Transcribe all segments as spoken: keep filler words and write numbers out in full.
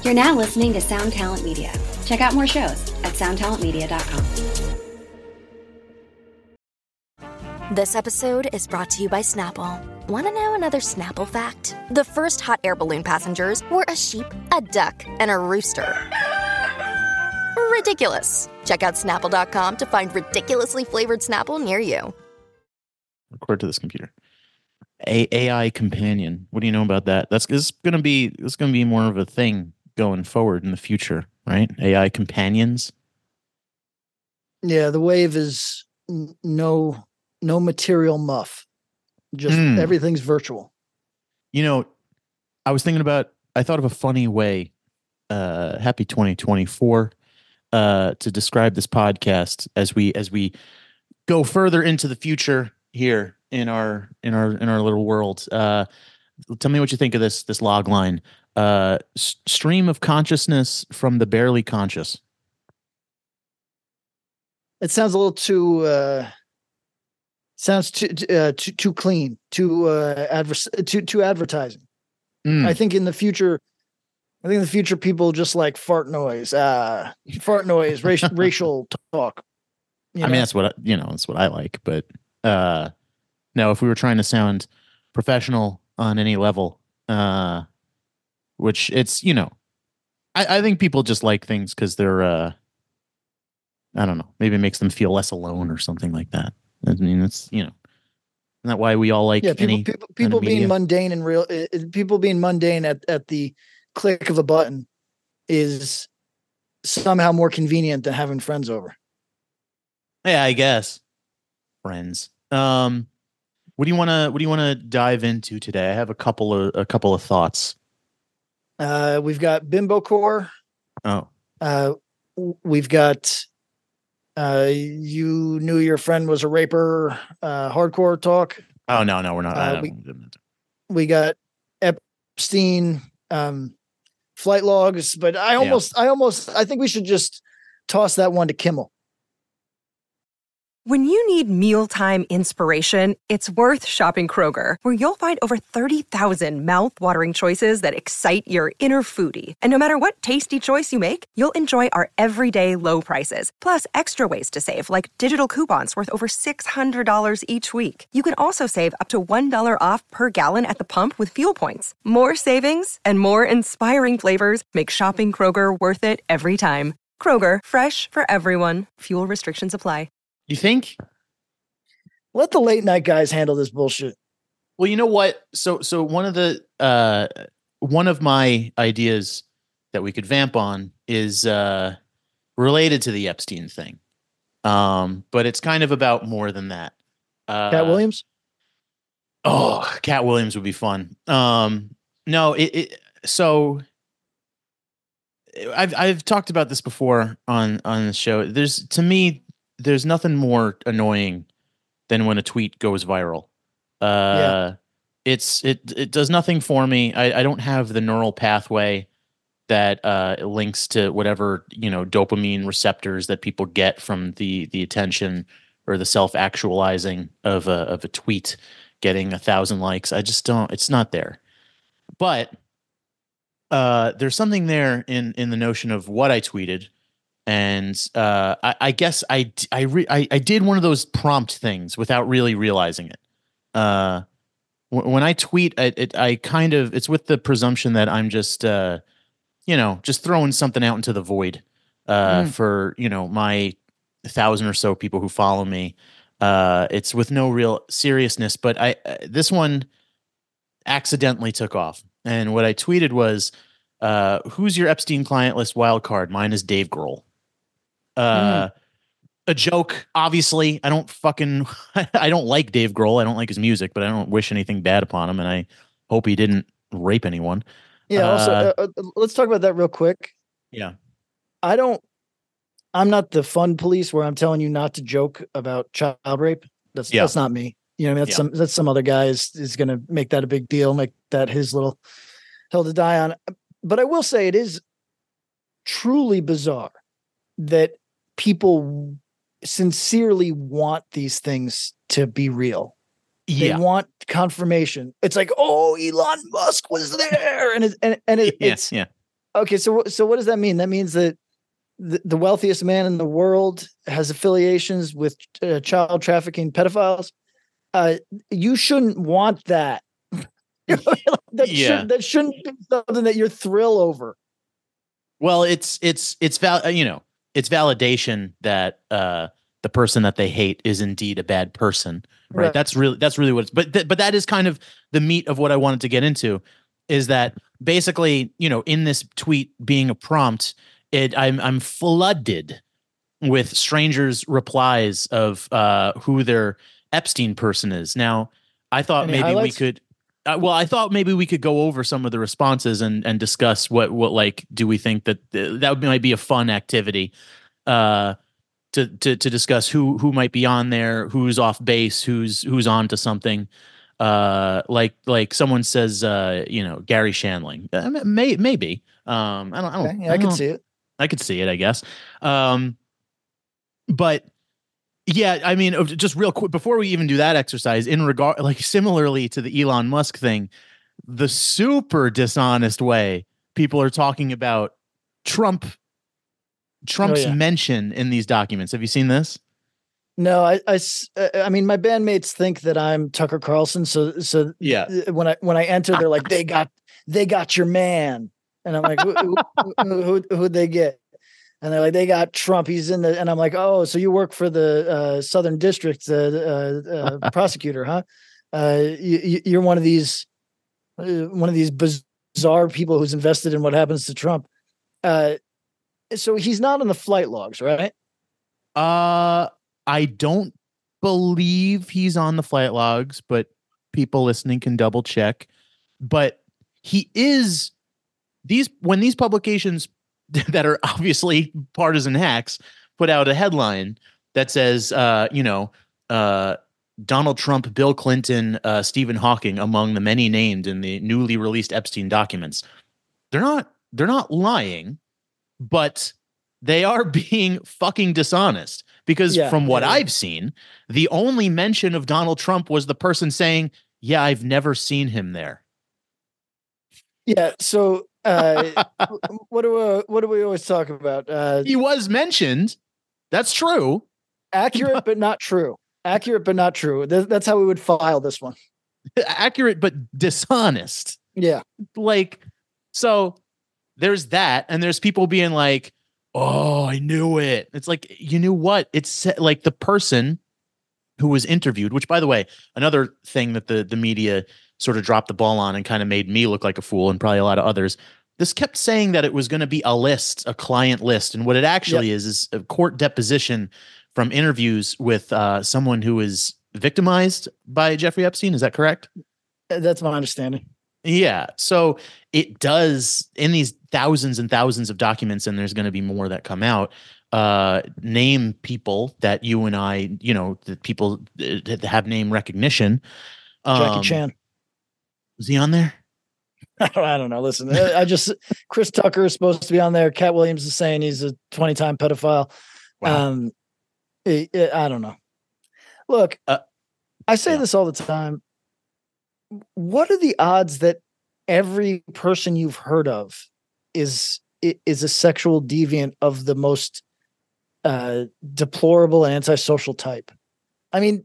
You're now listening to Sound Talent Media. Check out more shows at sound talent media dot com. This episode is brought to you by Snapple. Want to know another Snapple fact? The first hot air balloon passengers were a sheep, a duck, and a rooster. Ridiculous. Check out snapple dot com to find ridiculously flavored Snapple near you. Record to this computer. A AI companion. What do you know about that? That's this is gonna be this is gonna be more of a thing going forward in the future, right? A I companions. Yeah, the wave is n- no no material muff. Just Mm. everything's virtual. You know, I was thinking about. I thought of a funny way. Uh, happy twenty twenty-four. Uh, to describe this podcast as we as we go further into the future here in our in our in our little world. Uh, tell me what you think of this this log line. Uh, s- stream of consciousness from the barely conscious. It sounds a little too uh sounds too uh, too too clean, too uh adver- too too advertising. Mm. I think in the future I think in the future people just like fart noise, uh fart noise, racial racial talk. You I know? mean, that's what I, you know. That's what I like. But uh, now, if we were trying to sound professional on any level, uh, which it's you know, I, I think people just like things because they're uh, I don't know. Maybe it makes them feel less alone or something like that. I mean, it's you know, isn't that why we all like yeah, people any people, kind of people being media? mundane and real uh, people being mundane at, at the click of a button is somehow more convenient than having friends over. Yeah, I guess. Friends. Um, what do you want to what do you want to dive into today? I have a couple of a couple of thoughts. Uh, we've got Bimbo Core. Oh, Uh, w- we've got uh, you knew your friend was a raper. Uh, hardcore talk. oh no, no, we're not. I Uh, don't, we- We got Epstein um, flight logs, but I almost, I almost, I think we should just toss that one to Kimmel. When you need mealtime inspiration, it's worth shopping Kroger, where you'll find over thirty thousand mouth-watering choices that excite your inner foodie. And no matter what tasty choice you make, you'll enjoy our everyday low prices, plus extra ways to save, like digital coupons worth over six hundred dollars each week. You can also save up to one dollar off per gallon at the pump with fuel points. More savings and more inspiring flavors make shopping Kroger worth it every time. Kroger, fresh for everyone. Fuel restrictions apply. You think? Let the late night guys handle this bullshit. Well, you know what? So, so one of the uh, one of my ideas that we could vamp on is uh, related to the Epstein thing, um, but it's kind of about more than that. Uh, Cat Williams. Oh, Cat Williams would be fun. Um, no, it, it. So, I've I've talked about this before on on the show. There's to me. There's nothing more annoying than when a tweet goes viral. Uh, Yeah. It's it it does nothing for me. I, I don't have the neural pathway that uh, links to whatever you know dopamine receptors that people get from the the attention or the self actualizing of a of a tweet getting a thousand likes. I just don't. It's not there. But uh, there's something there in in the notion of what I tweeted. And uh, I, I guess I I, re, I I did one of those prompt things without really realizing it. Uh, w- when I tweet, I, it, I kind of it's with the presumption that I'm just uh, you know just throwing something out into the void uh, Mm. for you know my thousand or so people who follow me. Uh, it's with no real seriousness, but I uh, this one accidentally took off, and what I tweeted was, uh, "Who's your Epstein client list wild card? Mine is Dave Grohl." Uh, a joke, obviously. I don't fucking, I don't like Dave Grohl. I don't like his music, but I don't wish anything bad upon him, and I hope he didn't rape anyone. Yeah. Also, Uh, uh, uh, let's talk about that real quick. Yeah. I don't. I'm not the fun police where I'm telling you not to joke about child rape. That's Yeah. that's not me. You know, what I mean? that's Yeah. some that's some other guy is is going to make that a big deal, make that his little hill to die on. But I will say it is truly bizarre that people sincerely want these things to be real. They Yeah. want confirmation. It's like, oh, Elon Musk was there, and it's and, and it, Yeah. it's Yeah. Okay, so so what does that mean? That means that the, the wealthiest man in the world has affiliations with uh, child trafficking pedophiles. Uh, you shouldn't want that. that Yeah. should that shouldn't be something that you're thrilled over. Well, it's it's it's val you know it's validation that uh, the person that they hate is indeed a bad person, right? Right. That's really that's really what it's. But th- but that is kind of the meat of what I wanted to get into, is that basically, you know, in this tweet being a prompt, it I'm I'm flooded with strangers' replies of uh, who their Epstein person is. Now, I thought Any maybe highlights? we could. Uh, well, I thought maybe we could go over some of the responses and and discuss what what like do we think that th- that might be a fun activity uh, to to to discuss who who might be on there, who's off base, who's who's on to something. Uh, like like someone says, uh, you know, Gary Shandling. Uh, may, maybe. Um, I don't. I, don't, Okay, yeah, I I can don't- see it. I could see it, I guess. Um, but yeah, I mean, of- just real quick before we even do that exercise, in regard, like similarly to the Elon Musk thing, the super dishonest way people are talking about Trump, Trump's Oh, yeah. mention in these documents. Have you seen this? No, I, I s- uh, I mean, my bandmates think that I'm Tucker Carlson. So, so Yeah. th- when I when I enter, they're like, they got they got your man, and I'm like, who who, who, who who'd they get? And they're like, they got Trump. He's in the, and I'm like, oh, so you work for the uh, Southern District uh, uh, uh, prosecutor, huh? Uh, you, you're one of these uh, one of these bizarre people who's invested in what happens to Trump. Uh, so he's not on the flight logs, right? Uh, I don't believe he's on the flight logs, but people listening can double check. But he is these when these publications that are obviously partisan hacks put out a headline that says, uh, you know, uh, Donald Trump, Bill Clinton, uh, Stephen Hawking among the many named in the newly released Epstein documents. They're not they're not lying, but they are being fucking dishonest, because Yeah, from what yeah, yeah. I've seen, the only mention of Donald Trump was the person saying, yeah, I've never seen him there. Yeah. So, uh, what do we, what do we always talk about? Uh, He was mentioned. That's true. accurate, but not true. Accurate, but not true. Th- that's how we would file this one. Accurate, but dishonest. Yeah. Like, so there's that. And there's people being like, oh, I knew it. It's like, you knew what? It's like the person who was interviewed, which, by the way, another thing that the, the media sort of dropped the ball on and kind of made me look like a fool, and probably a lot of others. This kept saying that it was going to be a list, a client list. And what it actually Yep. is, is a court deposition from interviews with uh, someone who was victimized by Jeffrey Epstein. Is that correct? That's my understanding. Yeah. So it does, in these thousands and thousands of documents, and there's going to be more that come out, uh, name people that you and I, you know, that people that have name recognition. Jackie Um, Chan. Was he on there? I don't, I don't know. Listen, I I just, Chris Tucker is supposed to be on there. Cat Williams is saying he's a twenty time pedophile. Wow. Um, it- it- I don't know. Look, Uh, I say yeah. this all the time. What are the odds that every person you've heard of is i- is a sexual deviant of the most uh, deplorable and antisocial type? I mean,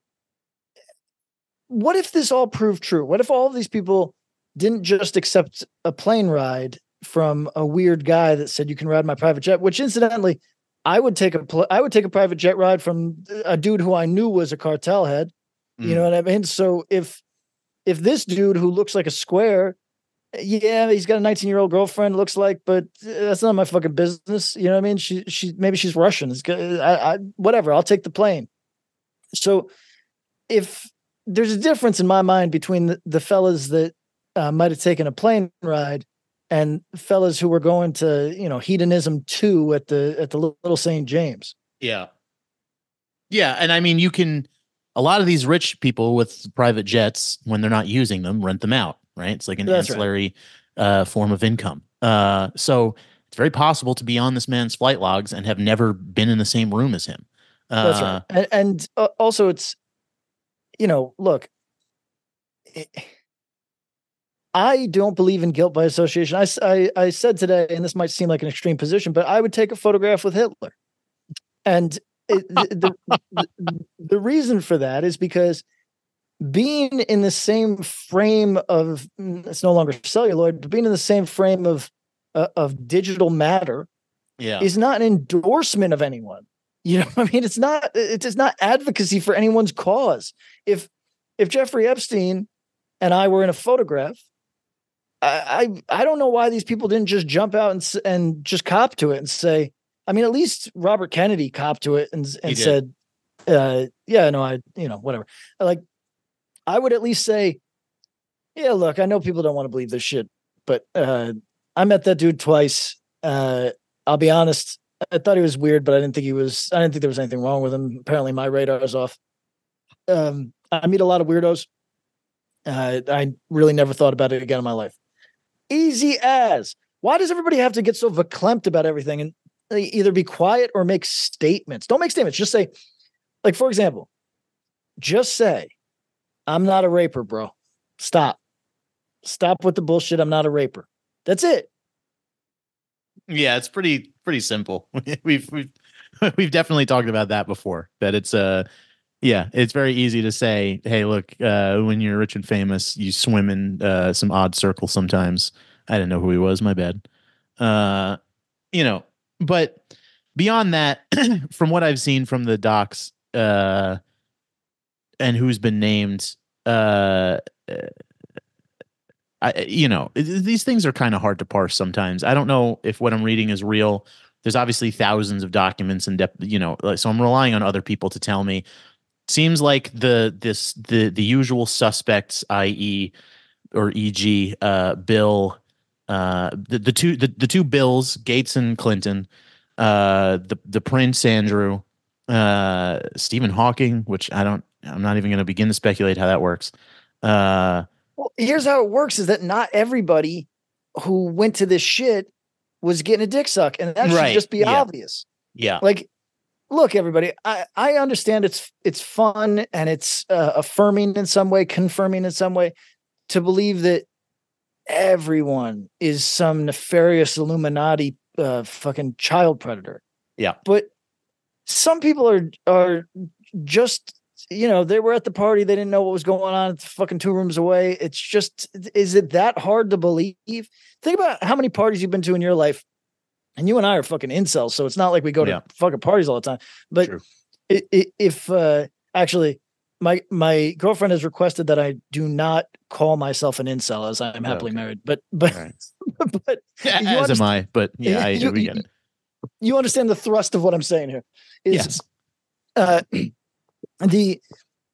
what if this all proved true? What if all of these people didn't just accept a plane ride from a weird guy that said you can ride my private jet? Which, incidentally, I would take a pl- I would take a private jet ride from a dude who I knew was a cartel head. You know what I mean? So if if this dude who looks like a square, yeah, he's got a nineteen year old girlfriend, looks like, but that's not my fucking business. You know what I mean? She she maybe she's Russian. It's good. I, I whatever. I'll take the plane. So if there's a difference in my mind between the, the fellas that uh, might have taken a plane ride and fellas who were going to, you know, hedonism two at the at the Little Saint James. Yeah. Yeah. And I mean, you can, a lot of these rich people with private jets, when they're not using them, rent them out, right? It's like an That's right. ancillary uh, form of income. Uh, so it's very possible to be on this man's flight logs and have never been in the same room as him. Uh, That's right. And, and uh, also it's, you know, look, it, I don't believe in guilt by association. I, I, I said today, and this might seem like an extreme position, but I would take a photograph with Hitler. And it, the, the, the reason for that is because being in the same frame of, it's no longer celluloid, but being in the same frame of, uh, of digital matter yeah. is not an endorsement of anyone. You know, I mean, it's not, it is not advocacy for anyone's cause. If, if Jeffrey Epstein and I were in a photograph, I, I I don't know why these people didn't just jump out and and just cop to it and say, I mean, at least Robert Kennedy copped to it and and said, uh, yeah, no, I, you know, whatever. Like, I would at least say, yeah, look, I know people don't want to believe this shit, but uh, I met that dude twice. Uh, I'll be honest, I thought he was weird, but I didn't think he was, I didn't think there was anything wrong with him. Apparently my radar is off. Um, I meet a lot of weirdos. Uh, I really never thought about it again in my life. Easy as. Why does everybody have to get so verklempt about everything and either be quiet or make statements? Don't make statements. Just say, like, for example, just say, I'm not a raper, bro. Stop. Stop with the bullshit. I'm not a raper. That's it. Yeah, it's pretty pretty simple. we've we've we've definitely talked about that before. That it's uh yeah, it's very easy to say, hey, look, uh, when you're rich and famous, you swim in uh, some odd circles sometimes. I didn't know who he was. My bad. Uh, you know, but beyond that, from what I've seen from the docs uh, and who's been named, uh, I, you know, these things are kind of hard to parse sometimes. I don't know if what I'm reading is real. There's obviously thousands of documents and, dep- you know, so I'm relying on other people to tell me. Seems like the this the the usual suspects, that is, or e g, uh, Bill, uh, the the two the, the two Bills, Gates and Clinton, uh, the the Prince Andrew, uh, Stephen Hawking, which I don't, I'm not even going to begin to speculate how that works. Uh, well, here's how it works: is that not everybody who went to this shit was getting a dick suck, and that right, should just be yeah. obvious. Yeah, like. Look, everybody, I, I understand it's it's fun and it's uh, affirming in some way, confirming in some way, to believe that everyone is some nefarious Illuminati uh, fucking child predator. Yeah. But some people are are just, you know, they were at the party. They didn't know what was going on. It's fucking two rooms away. It's just, is it that hard to believe? Think about how many parties you've been to in your life. And you and I are fucking incels, so it's not like we go to yeah. fucking parties all the time. But it, it, if uh, actually, my my girlfriend has requested that I do not call myself an incel, as I'm happily okay. married. But but right. but yeah, as am I. But yeah, I, you, we get it. You understand the thrust of what I'm saying here? Is, yes. Uh, the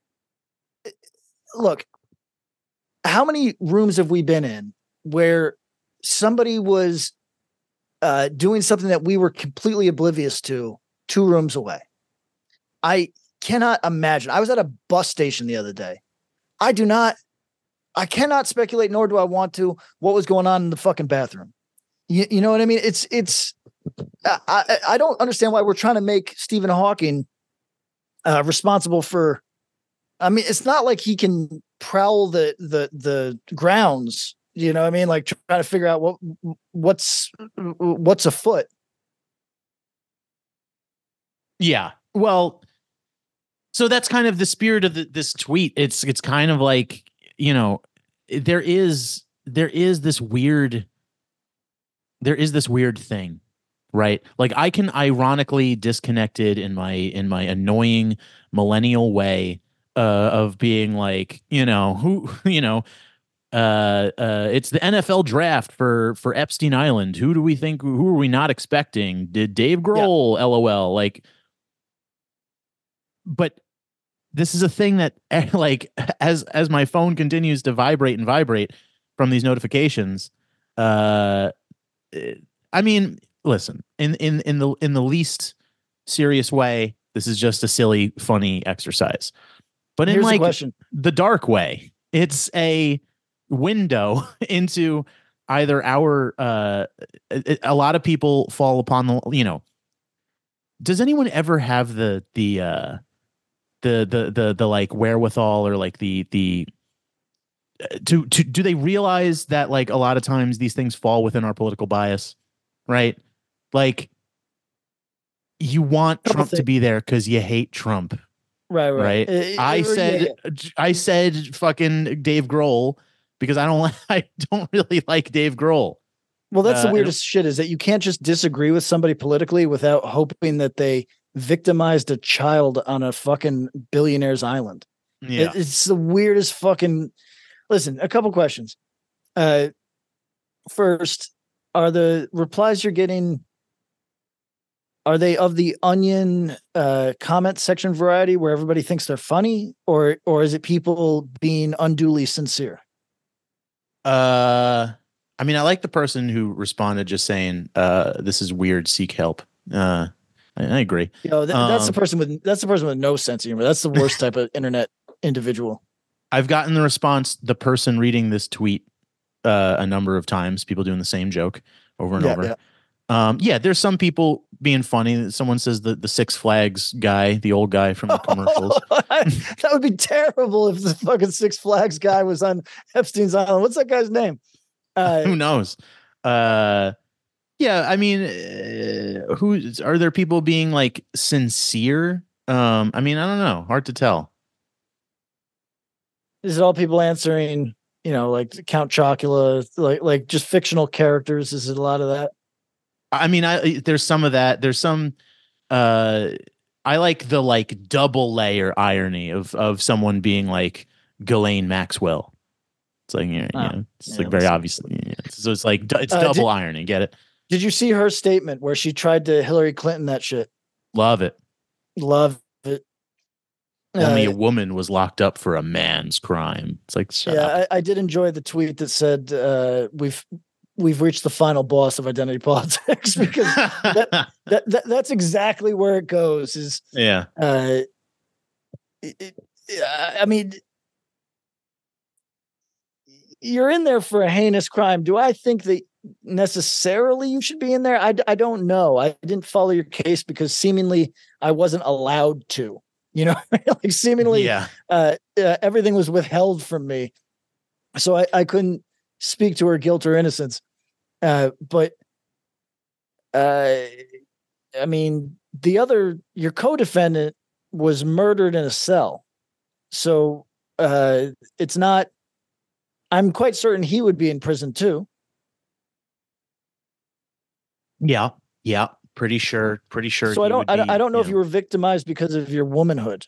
look, how many rooms have we been in where somebody was Uh, doing something that we were completely oblivious to two rooms away? I cannot imagine. I was at a bus station the other day. I do not, I cannot speculate, nor do I want to, what was going on in the fucking bathroom. You, you know what I mean? It's, it's, I, I, I don't understand why we're trying to make Stephen Hawking uh, responsible for, I mean, it's not like he can prowl the, the, the grounds. You know what I mean? Like trying to figure out what what's what's afoot. Yeah. Well, so that's kind of the spirit of the, this tweet. It's it's kind of like, you know, there is there is this weird there is this weird thing, right? Like I can ironically disconnected in my in my annoying millennial way uh, of being like, you know, who, you know, uh uh it's the N F L draft for for Epstein Island. Who do we think, who are we not expecting? Did Dave Grohl? Yeah. LOL. Like, but this is a thing that like as as my phone continues to vibrate and vibrate from these notifications, uh I mean, listen, in in in the in the least serious way, this is just a silly funny exercise. But in Here's like the question. The dark way, it's a window into either our uh a, a lot of people fall upon the, you know, does anyone ever have the the uh the the the the like wherewithal or like the the to to do they realize that like a lot of times these things fall within our political bias, right? Like you want Couple Trump things. to be there because you hate Trump, Right, right. right? Uh, I uh, said yeah, yeah. I said fucking Dave Grohl because I don't like I don't really like Dave Grohl. Well, that's Uh, the weirdest shit is that you can't just disagree with somebody politically without hoping that they victimized a child on a fucking billionaire's island. Yeah. It, it's the weirdest fucking. Listen, a couple questions. Uh, first, are the replies you're getting, are they of the Onion uh, comment section variety where everybody thinks they're funny, or or is it people being unduly sincere? Uh, I mean, I like the person who responded just saying, uh, "This is weird. Seek help." Uh, I, I agree. You know, th- that's the Um, person with that's the person with no sense of humor. That's the worst type of internet individual. I've gotten the response, the person reading this tweet uh, a number of times, people doing the same joke over and Yeah, over. yeah. Um, yeah, there's some people being funny. Someone says the, the Six Flags guy, the old guy from the commercials. That would be terrible if the fucking Six Flags guy was on Epstein's Island. What's that guy's name? Uh, Who knows? Uh, yeah, I mean, uh, who are there people being like sincere? Um, I mean, I don't know. Hard to tell. is it all people answering, you know, like Count Chocula, like like just fictional characters? Is it a lot of that? I mean, I there's some of that. There's some. Uh, I like the like double layer irony of of someone being like Ghislaine Maxwell. It's like you know, Oh, you know it's yeah, like very that's- obviously. Yeah. So it's like du- it's Uh, double did- irony. Get it? Did you see her statement where she tried to Hillary Clinton that shit? Love it. Love it. Only Uh, a woman was locked up for a man's crime. It's like shut up. yeah, I, I did enjoy the tweet that said uh, we've we've reached the final boss of identity politics because that, that, that that's exactly where it goes. Is yeah. uh, it, it, I mean, you're in there for a heinous crime. Do I think that necessarily you should be in there? I, I don't know. I didn't follow your case because seemingly I wasn't allowed to. You know, like seemingly Yeah. uh, uh, everything was withheld from me, so I, I couldn't speak to her guilt or innocence. Uh, but uh, I mean, the other your co-defendant was murdered in a cell, so uh, it's not. I'm quite certain he would be in prison too. Yeah. Yeah. Pretty sure. Pretty sure. So I he don't. would I don't, be, I don't know if know. you were victimized because of your womanhood.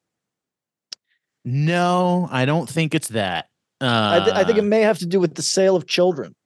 No, I don't think it's that. Uh, I, th- I think it may have to do with the sale of children.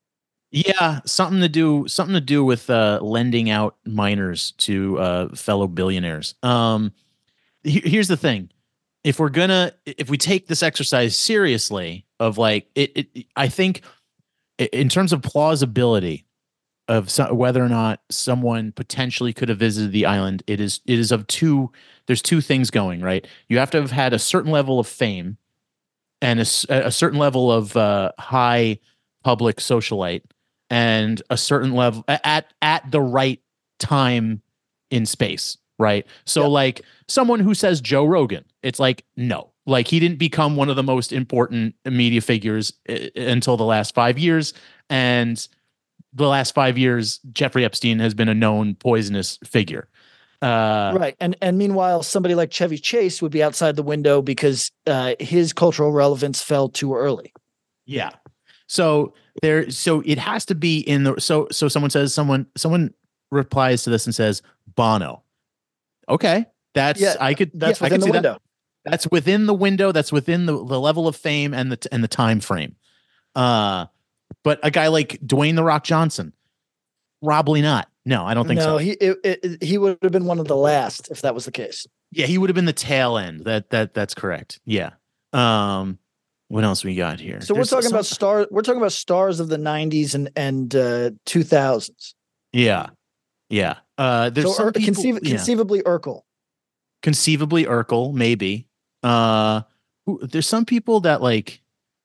Yeah, something to do something to do with uh, lending out minors to uh, fellow billionaires. Um, he- here's the thing: if we're gonna, if we take this exercise seriously, of like it, it I think i- in terms of plausibility of so, whether or not someone potentially could have visited the island, it is it is of two. There's two things going right. You have to have had a certain level of fame and a, s- a certain level of uh, high public socialite and a certain level at at the right time in space, right? So Yeah. like someone who says Joe Rogan, it's like no, like he didn't become one of the most important media figures uh, until the last five years, and the last five years, Jeffrey Epstein has been a known poisonous figure. Uh, Right. And and meanwhile, somebody like Chevy Chase would be outside the window because uh, his cultural relevance fell too early. Yeah. So there, so it has to be in the, so, so someone says, someone, someone replies to this and says, Bono. Okay. That's, Yeah, I could, That's yeah, I within could the see window. That. That's within the window. That's within the, the level of fame and the, and the time frame. Uh, but a guy like Dwayne The Rock Johnson, probably not. No, I don't think no, so. he it, it, he would have been one of the last if that was the case. Yeah, he would have been the tail end. That that that's correct. Yeah. Um, what else we got here? So There's we're talking some- about star. We're talking about stars of the nineties and and uh, two thousands. Yeah, yeah. Uh, there's So some Ur- people, conceiv- yeah. conceivably Urkel. conceivably Urkel, maybe. Uh, who, there's some people that like.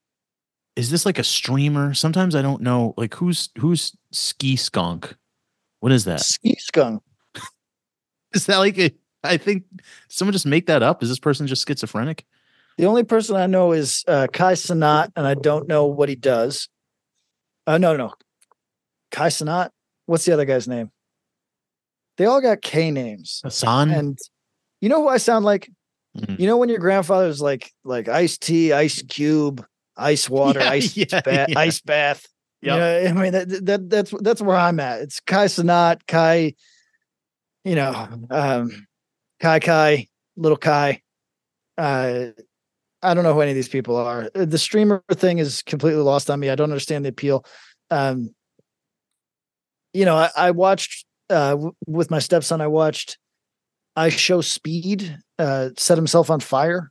Is this like a streamer? Sometimes I don't know. Like who's who's Ski Skunk? What is that? Ski skunk. Is that like a? I think someone just make that up. Is this person just schizophrenic? The only person I know is uh, Kai Cenat, and I don't know what he does. Uh, no, no, Kai Cenat. What's the other guy's name? They all got K names. Hassan. And you know who I sound like? Mm-hmm. You know when your grandfather's like like Ice Tea, Ice Cube, Ice Water, Yeah, Ice yeah, ba- yeah. Ice Bath. Yep. You know, I mean that, that that's that's where I'm at. It's Kai Cenat, Kai, you know, um, Kai Kai, little Kai. Uh, I don't know who any of these people are. The streamer thing is completely lost on me. I don't understand the appeal. Um, you know, I, I watched uh, w- with my stepson. I watched I Show Speed uh, set himself on fire.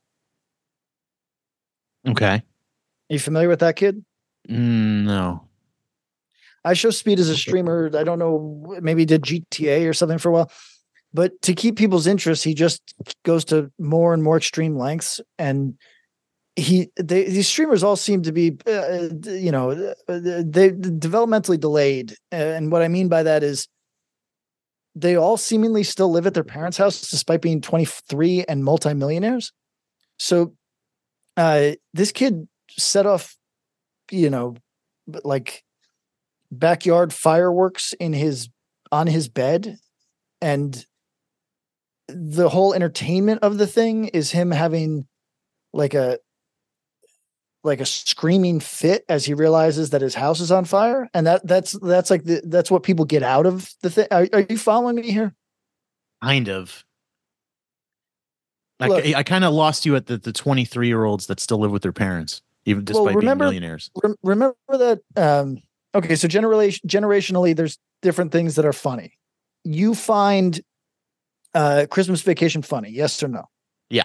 Okay. Are you familiar with that kid? Mm, no. I Show Speed is a streamer. I don't know, maybe he did G T A or something for a while. But to keep people's interest, he just goes to more and more extreme lengths. And he, they, these streamers all seem to be, uh, you know, they developmentally delayed. And what I mean by that is they all seemingly still live at their parents' house despite being twenty-three and multimillionaires. So uh, this kid set off, you know, like backyard fireworks in his on his bed, and the whole entertainment of the thing is him having like a like a screaming fit as he realizes that his house is on fire. And that that's that's like the, that's what people get out of the thing. Are, are you following me here? Kind of. Look, I, I kind of lost you at the, the twenty-three year olds that still live with their parents, even despite well, remember, being millionaires. Re- remember that. Um, okay. So generation, generationally, there's different things that are funny. You find uh, Christmas Vacation funny. Yes or no? Yeah.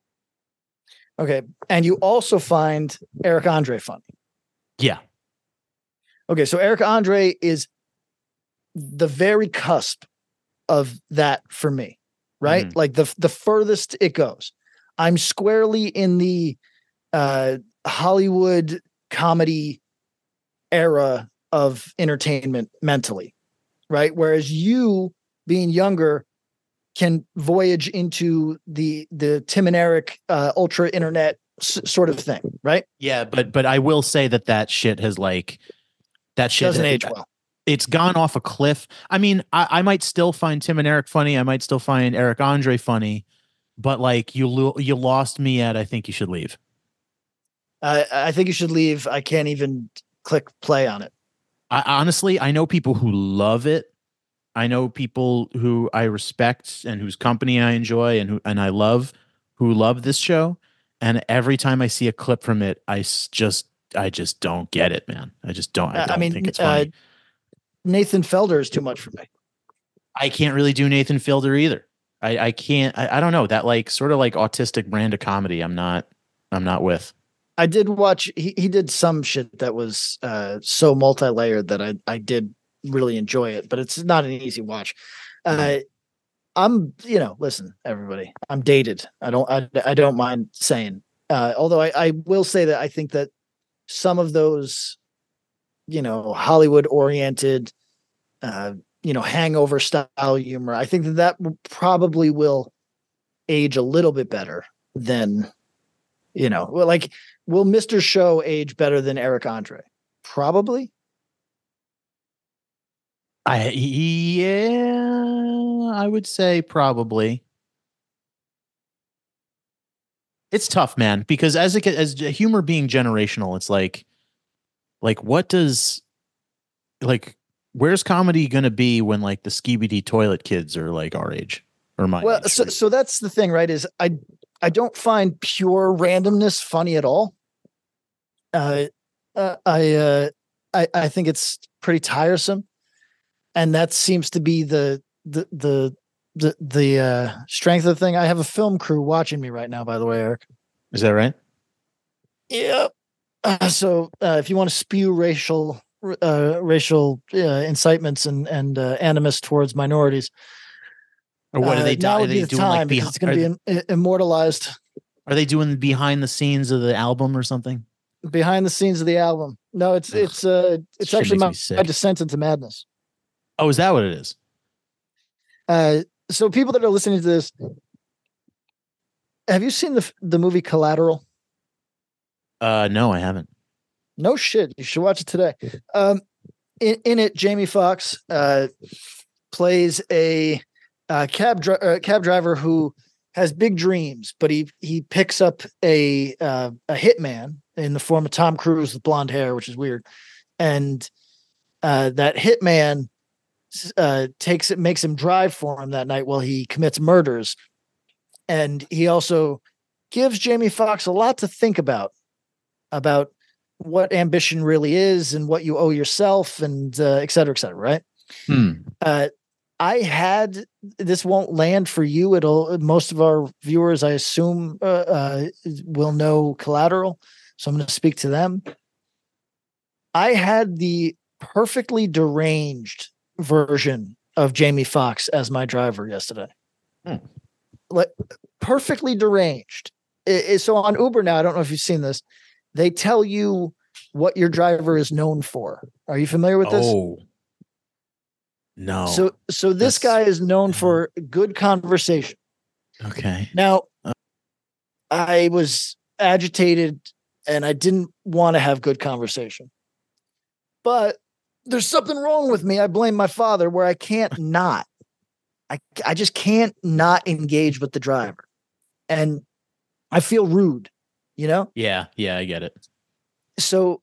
Okay. And you also find Eric Andre funny. Yeah. Okay. So Eric Andre is the very cusp of that for me, right? Mhm. Like the, the furthest it goes. I'm squarely in the uh, Hollywood comedy era of entertainment mentally, right? Whereas you, being younger, can voyage into the the Tim and Eric uh, ultra internet s- sort of thing, right? Yeah, but but I will say that that shit has like that shit Doesn't it- age well. It's gone off a cliff. I mean, I, I might still find Tim and Eric funny. I might still find Eric Andre funny, but like you lo- you lost me at I think you should leave. I I think you should leave. I can't even click play on it. I honestly I know people who love it. I know people who I respect and whose company I enjoy and who and I love who love this show. And every time I see a clip from it, I s- just I just don't get it, man. I just don't. I I don't mean, think it's uh, funny. Nathan Felder is too much for me. I can't really do Nathan Fielder either. I, I can't. I, I don't know that like sort of like autistic brand of comedy. I'm not. I'm not with. I did watch. He he did some shit that was uh, so multi-layered that I I did really enjoy it, but it's not an easy watch. Uh, I'm, you know, listen, everybody, I'm dated. I don't, I, I don't mind saying, uh, although I, I will say that I think that some of those, you know, Hollywood oriented, uh, you know, hangover style humor, I think that that probably will age a little bit better than, you know, well, like, will Mister Show age better than Eric Andre? Probably. I yeah, I would say probably. It's tough, man, because as it as humor being generational, it's like, like what does, like, where's comedy gonna be when like the Skibidi Toilet kids are like our age or my Well, age? so so that's the thing, right? Is I I don't find pure randomness funny at all. Uh, uh I uh I I think it's pretty tiresome. And that seems to be the the the the the uh, strength of the thing. I have a film crew watching me right now, by the way, Eric. Is that right? Yep. Uh, so uh, if you want to spew racial uh, racial uh, incitements and and uh, animus towards minorities, Or what uh, are they, now are would be they the doing? time Like because behind, it's going to be im- immortalized are they doing behind the scenes of the album or something? behind the scenes of the album. No, it's Ugh, it's uh it's shit actually makes me my, sick. my descent into madness. Oh, is that what it is? Uh, so people that are listening to this, have you seen the the movie Collateral? Uh, no, I haven't. No shit. You should watch it today. Um, in, in it, Jamie Foxx uh, plays a uh, cab dri- uh, cab driver who has big dreams, but he he picks up a uh, a hitman in the form of Tom Cruise with blonde hair, which is weird, and uh, that hitman uh, takes it makes him drive for him that night while he commits murders, and he also gives Jamie Foxx a lot to think about about what ambition really is and what you owe yourself, and uh, et cetera, et cetera. Right. Hmm. Uh, I had, this won't land for you. It'll, most of our viewers, I assume, uh, uh, will know Collateral. So I'm going to speak to them. I had the perfectly deranged version of Jamie Foxx as my driver yesterday. Hmm. Like perfectly deranged. It, it, so on Uber now, I don't know if you've seen this. They tell you what your driver is known for. Are you familiar with this? Oh, no. So, so this That's, guy is known for good conversation. Okay. Now, I was agitated and I didn't want to have good conversation, but there's something wrong with me. I blame my father where I can't not, I, I just can't not engage with the driver. And I feel rude, you know? Yeah. Yeah. I get it. So,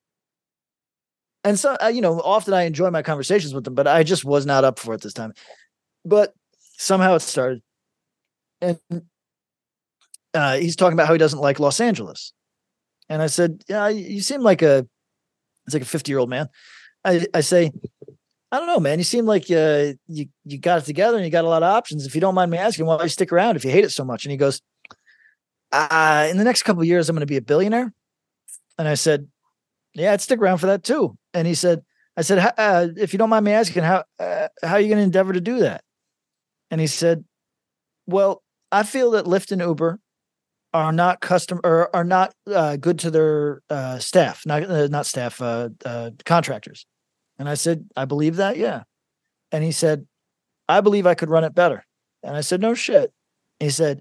and so, uh, you know, often I enjoy my conversations with them, but I just was not up for it this time. But somehow it started. And uh, he's talking about how he doesn't like Los Angeles. And I said, yeah, you seem like a, it's like a fifty year old man. I, I say, I don't know, man. You seem like uh, you, you got it together and you got a lot of options. If you don't mind me asking, why you stick around if you hate it so much? And he goes, uh, in the next couple of years, I'm going to be a billionaire. And I said, yeah, I'd stick around for that too. And he said, I said, uh, if you don't mind me asking, how, uh, how are you going to endeavor to do that? And he said, well, I feel that Lyft and Uber are not custom or are not uh, good to their uh, staff, not uh, not staff, uh, uh, contractors. And I said, I believe that, yeah. And he said, I believe I could run it better. And I said, no shit. He said,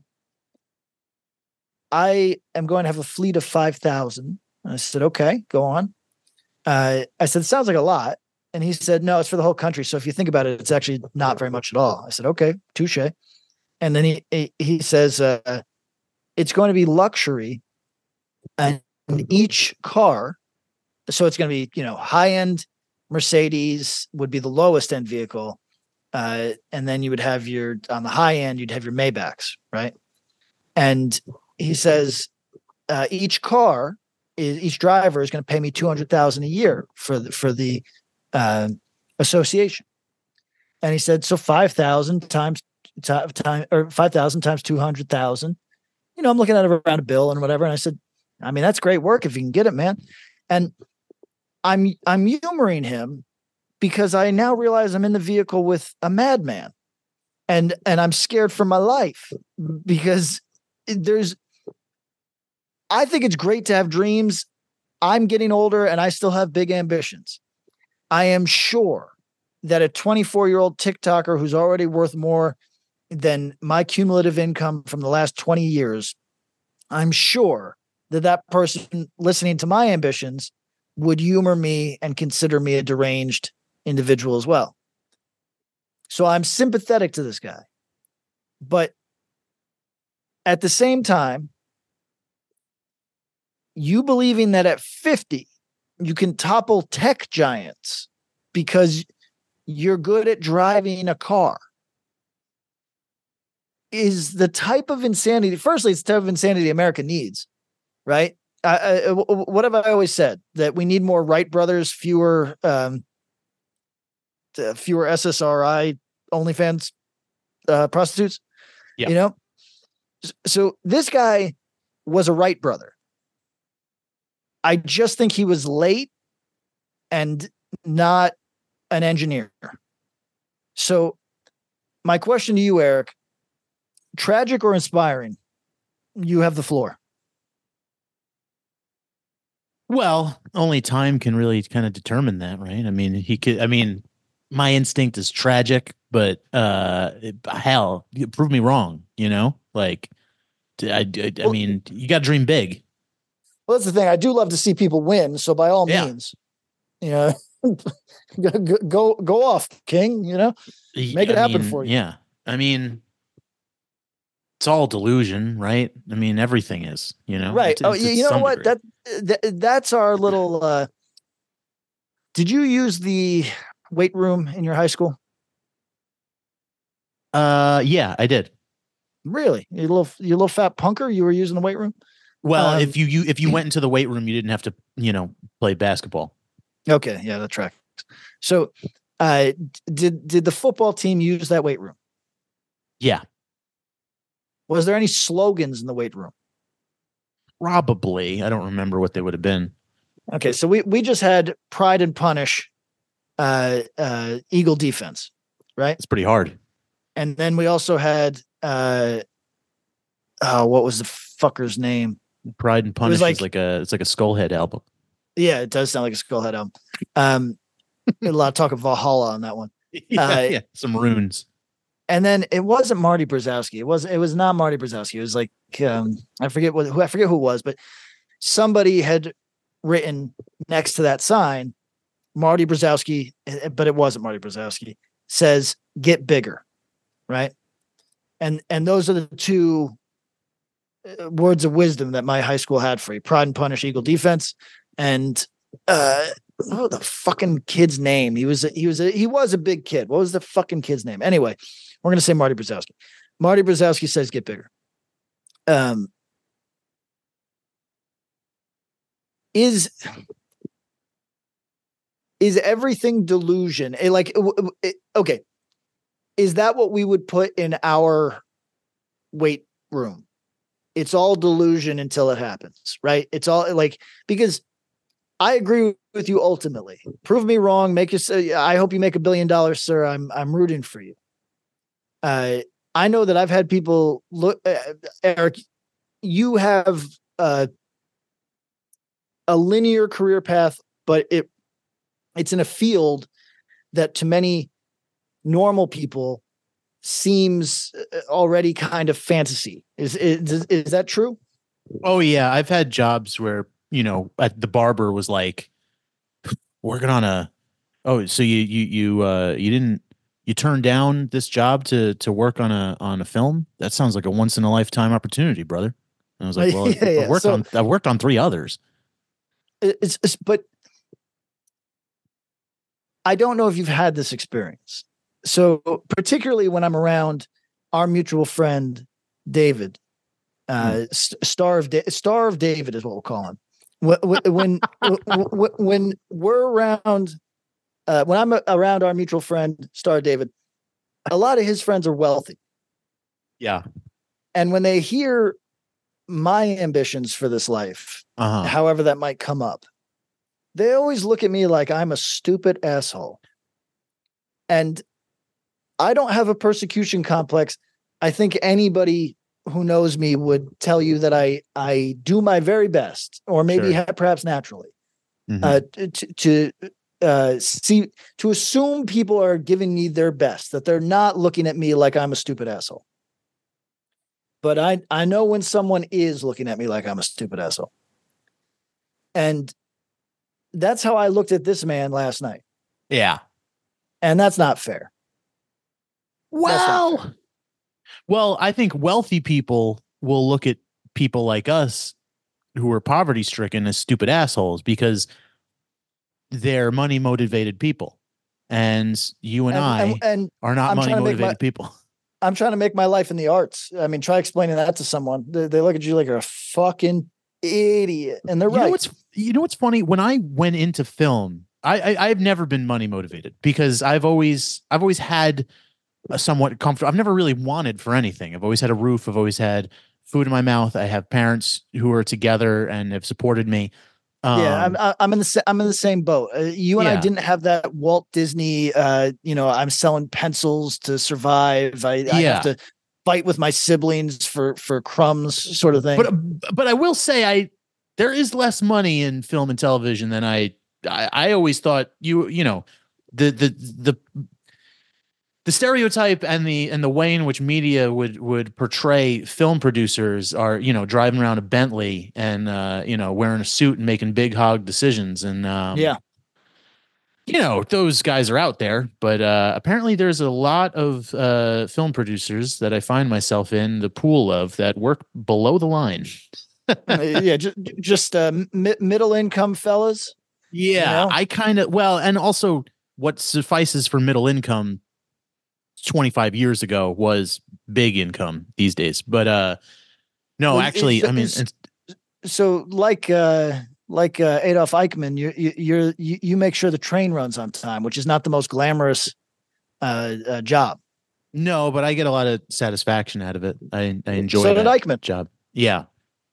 I am going to have a fleet of five thousand. And I said, okay, go on. Uh, I said, it sounds like a lot. And he said, no, it's for the whole country. So if you think about it, it's actually not very much at all. I said, okay, touche. And then he he, he says, uh, it's going to be luxury, and each car, so it's going to be, you know, high-end Mercedes would be the lowest end vehicle. Uh, and then you would have your, on the high end, you'd have your Maybachs, right? And he says, uh, each car, is, each driver is going to pay me two hundred thousand dollars a year for the, for the uh, association. And he said, so five thousand times, time, or five thousand times two hundred thousand. You know, I'm looking at it around a bill and whatever. And I said, I mean, that's great work if you can get it, man. And I'm, I'm humoring him because I now realize I'm in the vehicle with a madman, and, and I'm scared for my life because there's, I think it's great to have dreams. I'm getting older and I still have big ambitions. I am sure that a twenty-four year old TikToker who's already worth more than my cumulative income from the last twenty years, I'm sure that that person listening to my ambitions would humor me and consider me a deranged individual as well. So I'm sympathetic to this guy. But at the same time, you believing that at fifty, you can topple tech giants because you're good at driving a car is the type of insanity. Firstly, it's the type of insanity America needs, right? I, I, what have I always said? That we need more Wright brothers, fewer, um, fewer S S R I OnlyFans uh, prostitutes. Yeah. You know, so this guy was a Wright brother. I just think he was late and not an engineer. So my question to you, Eric, tragic or inspiring? You have the floor. Well, only time can really kind of determine that, right? I mean, he could, I mean, my instinct is tragic, but uh, hell, you prove me wrong, you know? Like, I, I, I mean, you got to dream big. Well, that's the thing. I do love to see people win. So by all Yeah. means, you know, go, go, go off, King, you know, make it I happen mean, for you. Yeah. I mean, it's all delusion, right? I mean, everything is, you know, Right. It's- Oh, it's you to you know some what? degree. That, that that's our little, uh, did you use the weight room in your high school? Uh, yeah, I did. Really? You little, you little fat punker. You were using the weight room. Well, Um, if you, you if you went into the weight room, you didn't have to, you know, play basketball. Okay. Yeah, that tracks. So, uh, did, did the football team use that weight room? Yeah, Was there any slogans in the weight room? probably. I don't remember what they would have been. Okay. So we, we just had pride and punish, uh, uh, Eagle defense, right? It's pretty hard. And then we also had, uh, oh, what was the fucker's name? Pride and Punish like- is like a it's like a Skullhead album. Yeah, it does sound like a Skullhead album. Um, a lot of talk of Valhalla on that one. yeah, Uh, yeah, some runes. And then it wasn't Marty Brzezowski. It was it was not Marty Brzezowski. It was like um, I forget what who I forget who it was, but somebody had written next to that sign, Marty Brzezowski, eh, but it wasn't Marty Brzezowski, says "Get bigger," right? And and those are the two uh, words of wisdom that my high school had for you: pride and punish, Eagle defense, and uh, oh, the fucking kid's name. He was a, he was a, he was a big kid. What was the fucking kid's name? Anyway, we're gonna say Marty Brzezowski. Marty Brzezowski says, "Get bigger." Um, is is everything delusion? Eh, Like, w- w- it- okay, is that what we would put in our weight room? It's all delusion until it happens, right? It's all like, because I agree with you ultimately. Prove me wrong. Make us. Uh, I hope you make a billion dollars, sir. I'm I'm rooting for you. Uh, I know that I've had people look. Uh, Eric, you have uh, a linear career path, but it it's in a field that to many normal people seems uh, already kind of fantasy. Is is is that true? Oh yeah, I've had jobs where, you know, at the barber was like working on a oh, so you you you uh you didn't you turned down this job to to work on a on a film? That sounds like a once in a lifetime opportunity, brother. And I was like, well, Yeah, I've yeah. worked So- on I've worked on three others. It's, it's but I don't know if you've had this experience. So particularly when I'm around our mutual friend David, uh, S- Star of da- Star of David is what we'll call him. When when when, when we're around, uh, when I'm around our mutual friend Star David, a lot of his friends are wealthy, Yeah. and when they hear my ambitions for this life, Uh-huh. however that might come up, they always look at me like I'm a stupid asshole. And I don't have a persecution complex. I think anybody who knows me would tell you that I I do my very best, or maybe Sure. ha- perhaps naturally, Mhm. uh, to to uh, see to assume people are giving me their best, that they're not looking at me like I'm a stupid asshole. But I I know when someone is looking at me like I'm a stupid asshole, and that's how I looked at this man last night, Yeah. and that's not fair. That's not Well, well, I think wealthy people will look at people like us who are poverty stricken as stupid assholes because they're money motivated people. And you and, And, I and, and are not I'm money trying to make motivated my- people. I'm trying to make my life in the arts. I mean, try explaining that to someone. They, they look at you like you're a fucking idiot, and they're You right. know what's you know what's funny? When I went into film, I, I I've never been money motivated because I've always I've always had a somewhat comfortable. I've never really wanted for anything. I've always had a roof. I've always had food in my mouth. I have parents who are together and have supported me. Um, Yeah, I'm I- I'm in the sa- I'm in the same boat. Uh, you and I Yeah. didn't have that Walt Disney. Uh, you know, I'm selling pencils to survive. I, I Yeah. have to fight with my siblings for for crumbs, sort of thing. but but I will say I there is less money in film and television than I, I, I always thought. You you know the the the the stereotype and the and the way in which media would would portray film producers are, you know, driving around a Bentley and uh, you know, wearing a suit and making big hog decisions. And um, Yeah. you know, those guys are out there, but uh, apparently there's a lot of uh, film producers that I find myself in the pool of that work below the line. Uh, yeah, just just uh, mi- middle income fellas. Yeah, You know? I kind of well, and also what suffices for middle income twenty-five years ago was big income these days. But uh, no, Well, actually, it's- I mean, it's- it's, So like uh, like uh, Adolf Eichmann, you you you're, you you make sure the train runs on time, which is not the most glamorous uh, uh, job. no, but I get a lot of satisfaction out of it. I I enjoy So that did Eichmann. job. Yeah.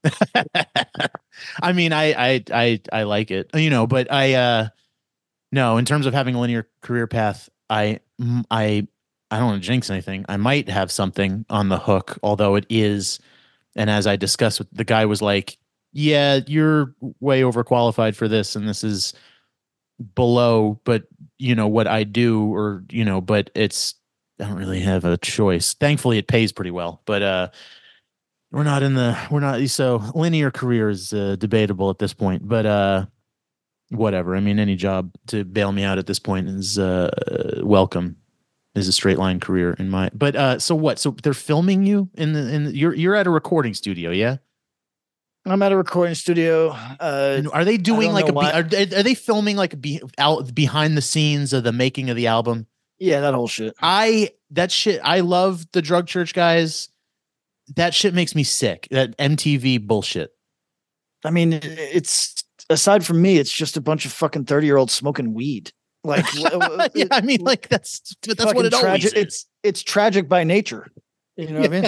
I mean, I, I, I, I like it, you know, but I, uh, no, in terms of having a linear career path, I, mm, I, I don't want to jinx anything. I might have something on the hook, although it is. And as I discussed with the guy was like, yeah, you're way overqualified for this. And this is below, but you know what I do, or, you know, but it's, I don't really have a choice. Thankfully it pays pretty well, but, uh, we're not in the we're not so linear career is uh, debatable at this point, but uh whatever. I mean, any job to bail me out at this point is uh welcome. Is a straight line career in my but uh so what? So they're filming you in the in the, you're you're at a recording studio, yeah? I'm at a recording studio. Uh, And are they doing don't like a know be, why- are, are they filming like a be, out behind the scenes of the making of the album? yeah, that whole shit. I that shit I love the Drug Church guys. That shit makes me sick. That M T V bullshit. I mean, it's aside from me, it's just a bunch of fucking thirty year olds smoking weed. Like, w- w- Yeah, I mean, like that's that's what fucking it always tragic. is. It's it's tragic by nature. You know what I mean?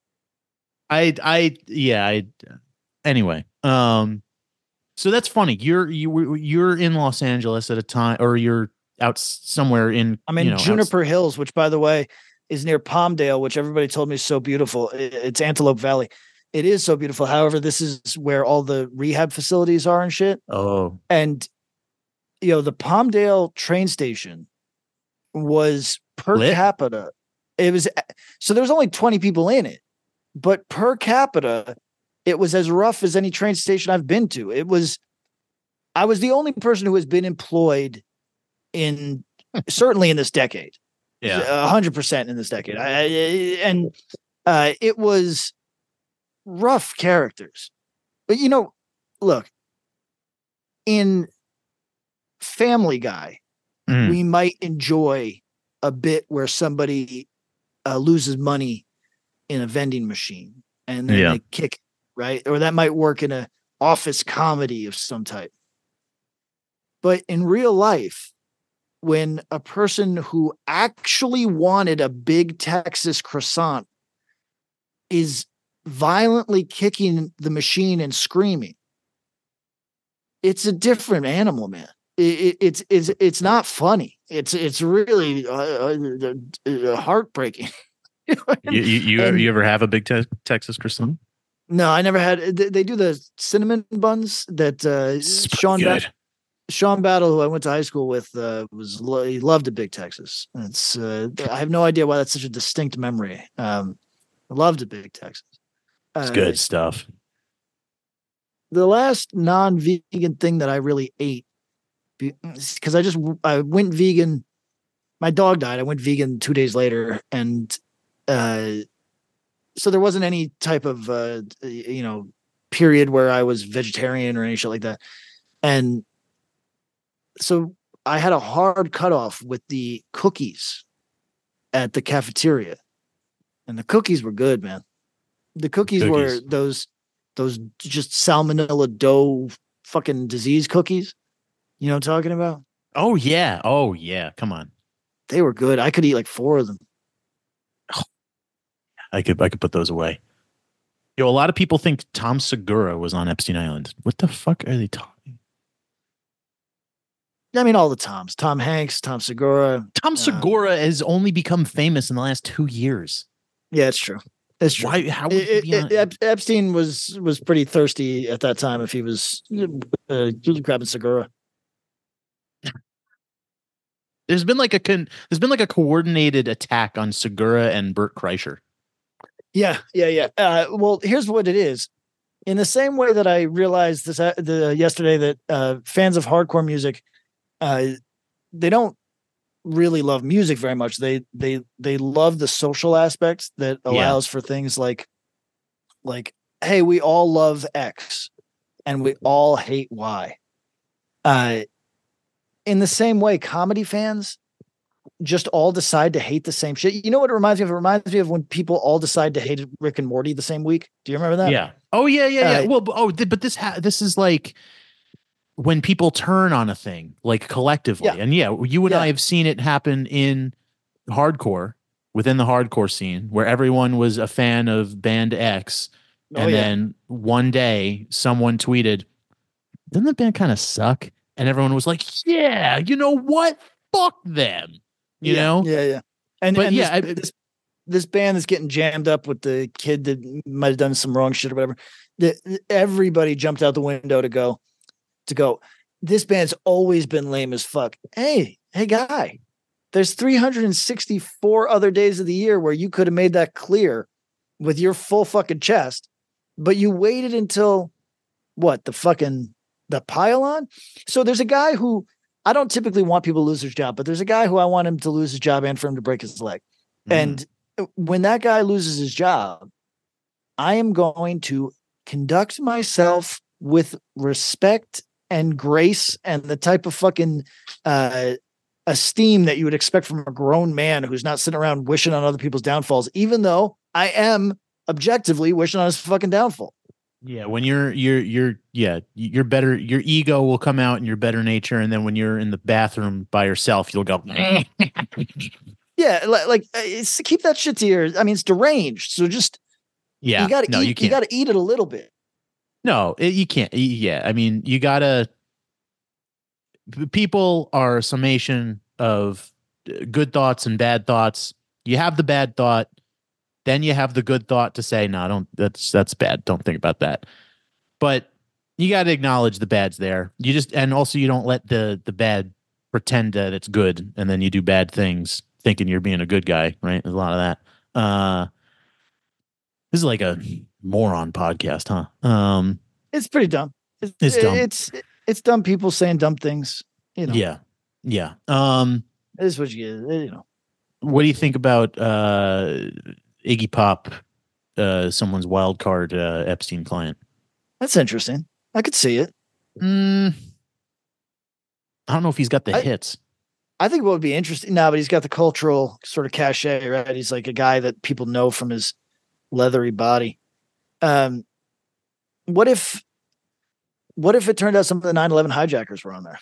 I I yeah I anyway. Um, so that's funny. You're you you're in Los Angeles at a time, or you're out s- somewhere in. I'm in you know, outs- Juniper Hills, which, by the way, is near Palmdale, which everybody told me is so beautiful. I- It's Antelope Valley. It is so beautiful. However, this is where all the rehab facilities are and shit. Oh, And you know, the Palmdale train station was per Lit? capita. It was so there was only twenty people in it, but per capita, it was as rough as any train station I've been to. It was. I was the only person who has been employed in certainly in this decade. yeah. A hundred percent in this decade. I, I, and uh, it was rough characters, but you know, look, in Family Guy, Mm. we might enjoy a bit where somebody uh, loses money in a vending machine and then Yeah. they kick it, right? Or that might work in a office comedy of some type. But in real life, when a person who actually wanted a big Texas croissant is violently kicking the machine and screaming, it's a different animal, man. It, it, it's it's it's not funny. It's it's really uh, uh, uh, heartbreaking. You know what I You mean? you you, And- you ever have a big te- Texas croissant? No, I never had. They, they do the cinnamon buns that uh, It's pretty Sean Ba- good. Sean Battle, who I went to high school with, uh, was lo- he loved a Big Texas. It's uh, I have no idea why that's such a distinct memory. Um, I loved a Big Texas. It's Uh, good stuff. The last non-vegan thing that I really ate, because I just I went vegan. My dog died. I went vegan two days later, and uh, so there wasn't any type of uh, you know period where I was vegetarian or any shit like that. And so I had a hard cutoff with the cookies at the cafeteria, and the cookies were good, man. The cookies, were Cookies. those those just salmonella dough fucking disease cookies. You know what I'm talking about? Oh yeah. Oh yeah. Come on. They were good. I could eat like four of them. I could I could put those away. Yo, a lot of people think Tom Segura was on Epstein Island. What the fuck are they talking? I mean, all the Toms. Tom Hanks, Tom Segura. Tom Segura has only become famous in the last two years. Yeah, it's true. It's true. Why? How would he It- be it- on? Ep- Epstein was was pretty thirsty at that time if he was uh, grabbing Segura. There's been like a con- there's been like a coordinated attack on Segura and Bert Kreischer. Yeah, yeah, yeah. Uh, well, here's what it is. In the same way that I realized this uh, the yesterday that uh, fans of hardcore music, uh, they don't really love music very much. They they they love the social aspects that allows yeah. for things like like hey, we all love X and we all hate Y. Uh, in the same way, comedy fans just all decide to hate the same shit. You know what it reminds me of? It reminds me of when people all decide to hate Rick and Morty the same week. Do you remember that? Yeah. Oh yeah, yeah, yeah. Uh, well, oh, th- but this ha- this is like when people turn on a thing, like collectively. Yeah. And yeah, you and yeah. I have seen it happen in hardcore, within the hardcore scene, where everyone was a fan of band X. Oh, and yeah. then one day someone tweeted, doesn't the band kind of suck? And everyone was like, yeah, you know what? Fuck them. You yeah, know? Yeah, yeah. And, but and yeah, this, I, this, this band is getting jammed up with the kid that might have done some wrong shit or whatever. The, everybody jumped out the window to go, to go, this band's always been lame as fuck. Hey, hey guy, there's three hundred sixty-four other days of the year where you could have made that clear with your full fucking chest, but you waited until what? The fucking, the pylon? So there's a guy who, I don't typically want people to lose their job, but there's a guy who I want him to lose his job and for him to break his leg. Mm. And when that guy loses his job, I am going to conduct myself with respect and grace and the type of fucking uh, esteem that you would expect from a grown man who's not sitting around wishing on other people's downfalls, even though I am objectively wishing on his fucking downfall. Yeah, when you're you're you're yeah, you're better, your ego will come out in your better nature, and then when you're in the bathroom by yourself, you'll go yeah, like, like it's, keep that shit to your, I mean, it's deranged. So just yeah, you gotta no, eat, you, can't. you gotta eat it a little bit. No, it, you can't. Yeah, I mean, you gotta, people are a summation of good thoughts and bad thoughts. You have the bad thought, then you have the good thought to say, no, don't, that's, that's bad. Don't think about that. But you got to acknowledge the bad's there. You just, and also you don't let the, the bad pretend that it's good. And then you do bad things thinking you're being a good guy. Right. There's a lot of that. Uh, this is like a moron podcast, huh? Um, it's pretty dumb. It's, it's dumb. It's, it's dumb people saying dumb things, you know? Yeah. Yeah. Um, this is what you get, you know. What do you think about, uh, Iggy Pop, uh, someone's wild card uh, Epstein client? That's interesting. I could see it. Mm, I don't know if he's got the I, hits. I think what would be interesting now, but he's got the cultural sort of cachet, right? He's like a guy that people know from his leathery body. Um, what if, what if it turned out some of the nine eleven hijackers were on there?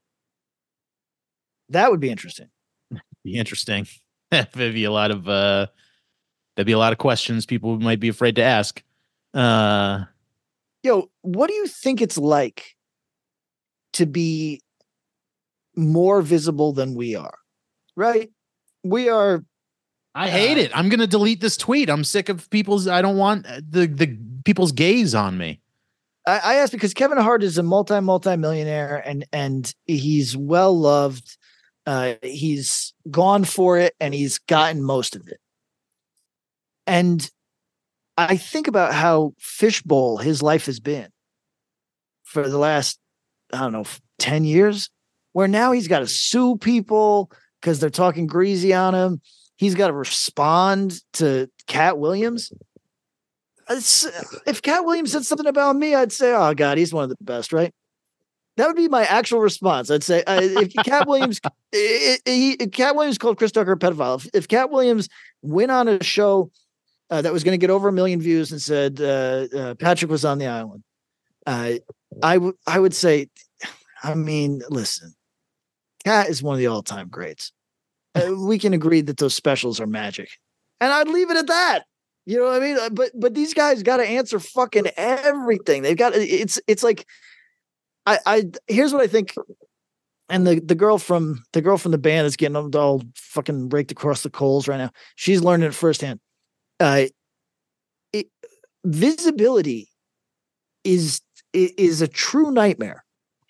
That would be interesting. Be interesting. There'd be a lot of uh, there'd be a lot of questions people might be afraid to ask. Uh, Yo, what do you think it's like to be more visible than we are? Right? We are. I hate uh, it. I'm gonna delete this tweet. I'm sick of people's. I don't want the the people's gaze on me. I, I asked because Kevin Hart is a multi multi millionaire and and he's well loved. Uh, he's gone for it and he's gotten most of it. And I think about how fishbowl his life has been for the last, I don't know, ten years, where now he's got to sue people because they're talking greasy on him. He's got to respond to Cat Williams. It's, if Cat Williams said something about me, I'd say, oh God, he's one of the best, right? That would be my actual response. I'd say uh, if Cat Williams, it, it, it, Cat Williams called Chris Tucker a pedophile. If, if Cat Williams went on a show uh, that was going to get over a million views and said uh, uh, Patrick was on the island, uh, I would I would say, I mean, listen, Cat is one of the all time greats. Uh, we can agree that those specials are magic, and I'd leave it at that. You know what I mean? But but these guys got to answer fucking everything. They've got it's it's like. I, I here's what I think, and the, the girl from the girl from the band is getting all fucking raked across the coals right now. She's learning it firsthand. Uh, it, visibility is is a true nightmare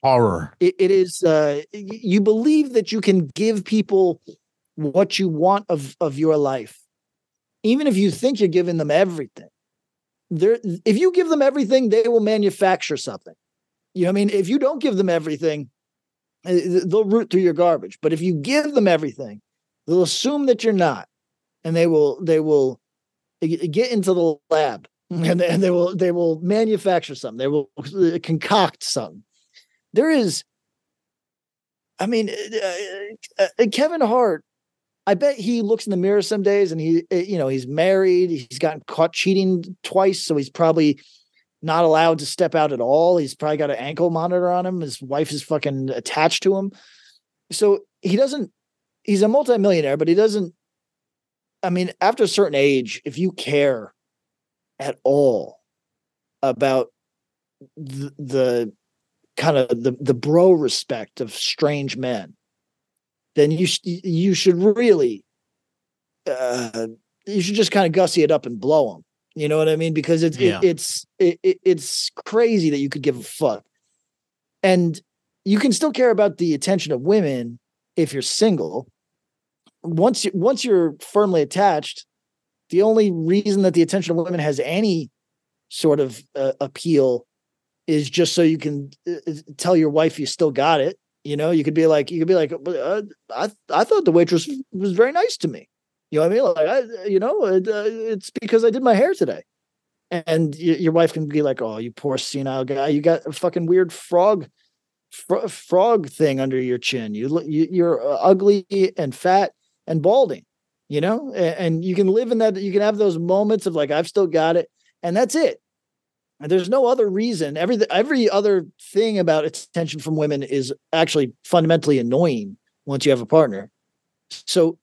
Horror. It, it is. Uh, you believe that you can give people what you want of of your life, even if you think you're giving them everything. There, if you give them everything, they will manufacture something. You know what I mean? If you don't give them everything, they'll root through your garbage. But if you give them everything, they'll assume that you're not, and they will they will get into the lab, and, and they will they will manufacture something. They will concoct something. There is, I mean, uh, uh, Kevin Hart. I bet he looks in the mirror some days, and he, you know, he's married. He's gotten caught cheating twice, so he's probably not allowed to step out at all. He's probably got an ankle monitor on him. His wife is fucking attached to him. So he doesn't, he's a multimillionaire, but he doesn't, I mean, after a certain age, if you care at all about the, the kind of the, the bro respect of strange men, then you, sh- you should really, uh, you should just kind of gussy it up and blow them. You know what I mean? Because it's yeah. it, it's it, it's crazy that you could give a fuck, and you can still care about the attention of women if you're single. Once you once you're firmly attached, the only reason that the attention of women has any sort of uh, appeal is just so you can uh, tell your wife you still got it. You know, you could be like, you could be like, uh, I I thought the waitress was very nice to me. You know what I mean? Like, I, you know, it, uh, it's because I did my hair today. And y- your wife can be like, oh, you poor senile guy. You got a fucking weird frog, fr- frog thing under your chin. You look, you, you're uh, ugly and fat and balding, you know, and, and you can live in that. You can have those moments of like, I've still got it. And that's it. And there's no other reason. Every, every other thing about attention from women is actually fundamentally annoying once you have a partner. So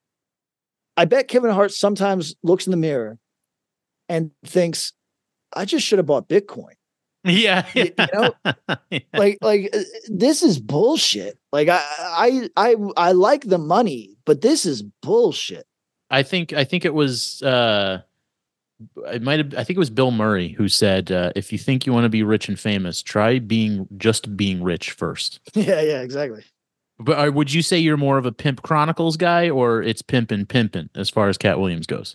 I bet Kevin Hart sometimes looks in the mirror and thinks, I just should have bought Bitcoin. Yeah. You, you know, yeah. like, like this is bullshit. Like I, I, I, I like the money, but this is bullshit. I think, I think it was, uh, it might have, I think it was Bill Murray who said, uh, if you think you want to be rich and famous, try being, just being rich first. Yeah. Yeah, exactly. But uh, would you say you're more of a Pimp Chronicles guy, or it's pimpin' pimpin' as far as Cat Williams goes?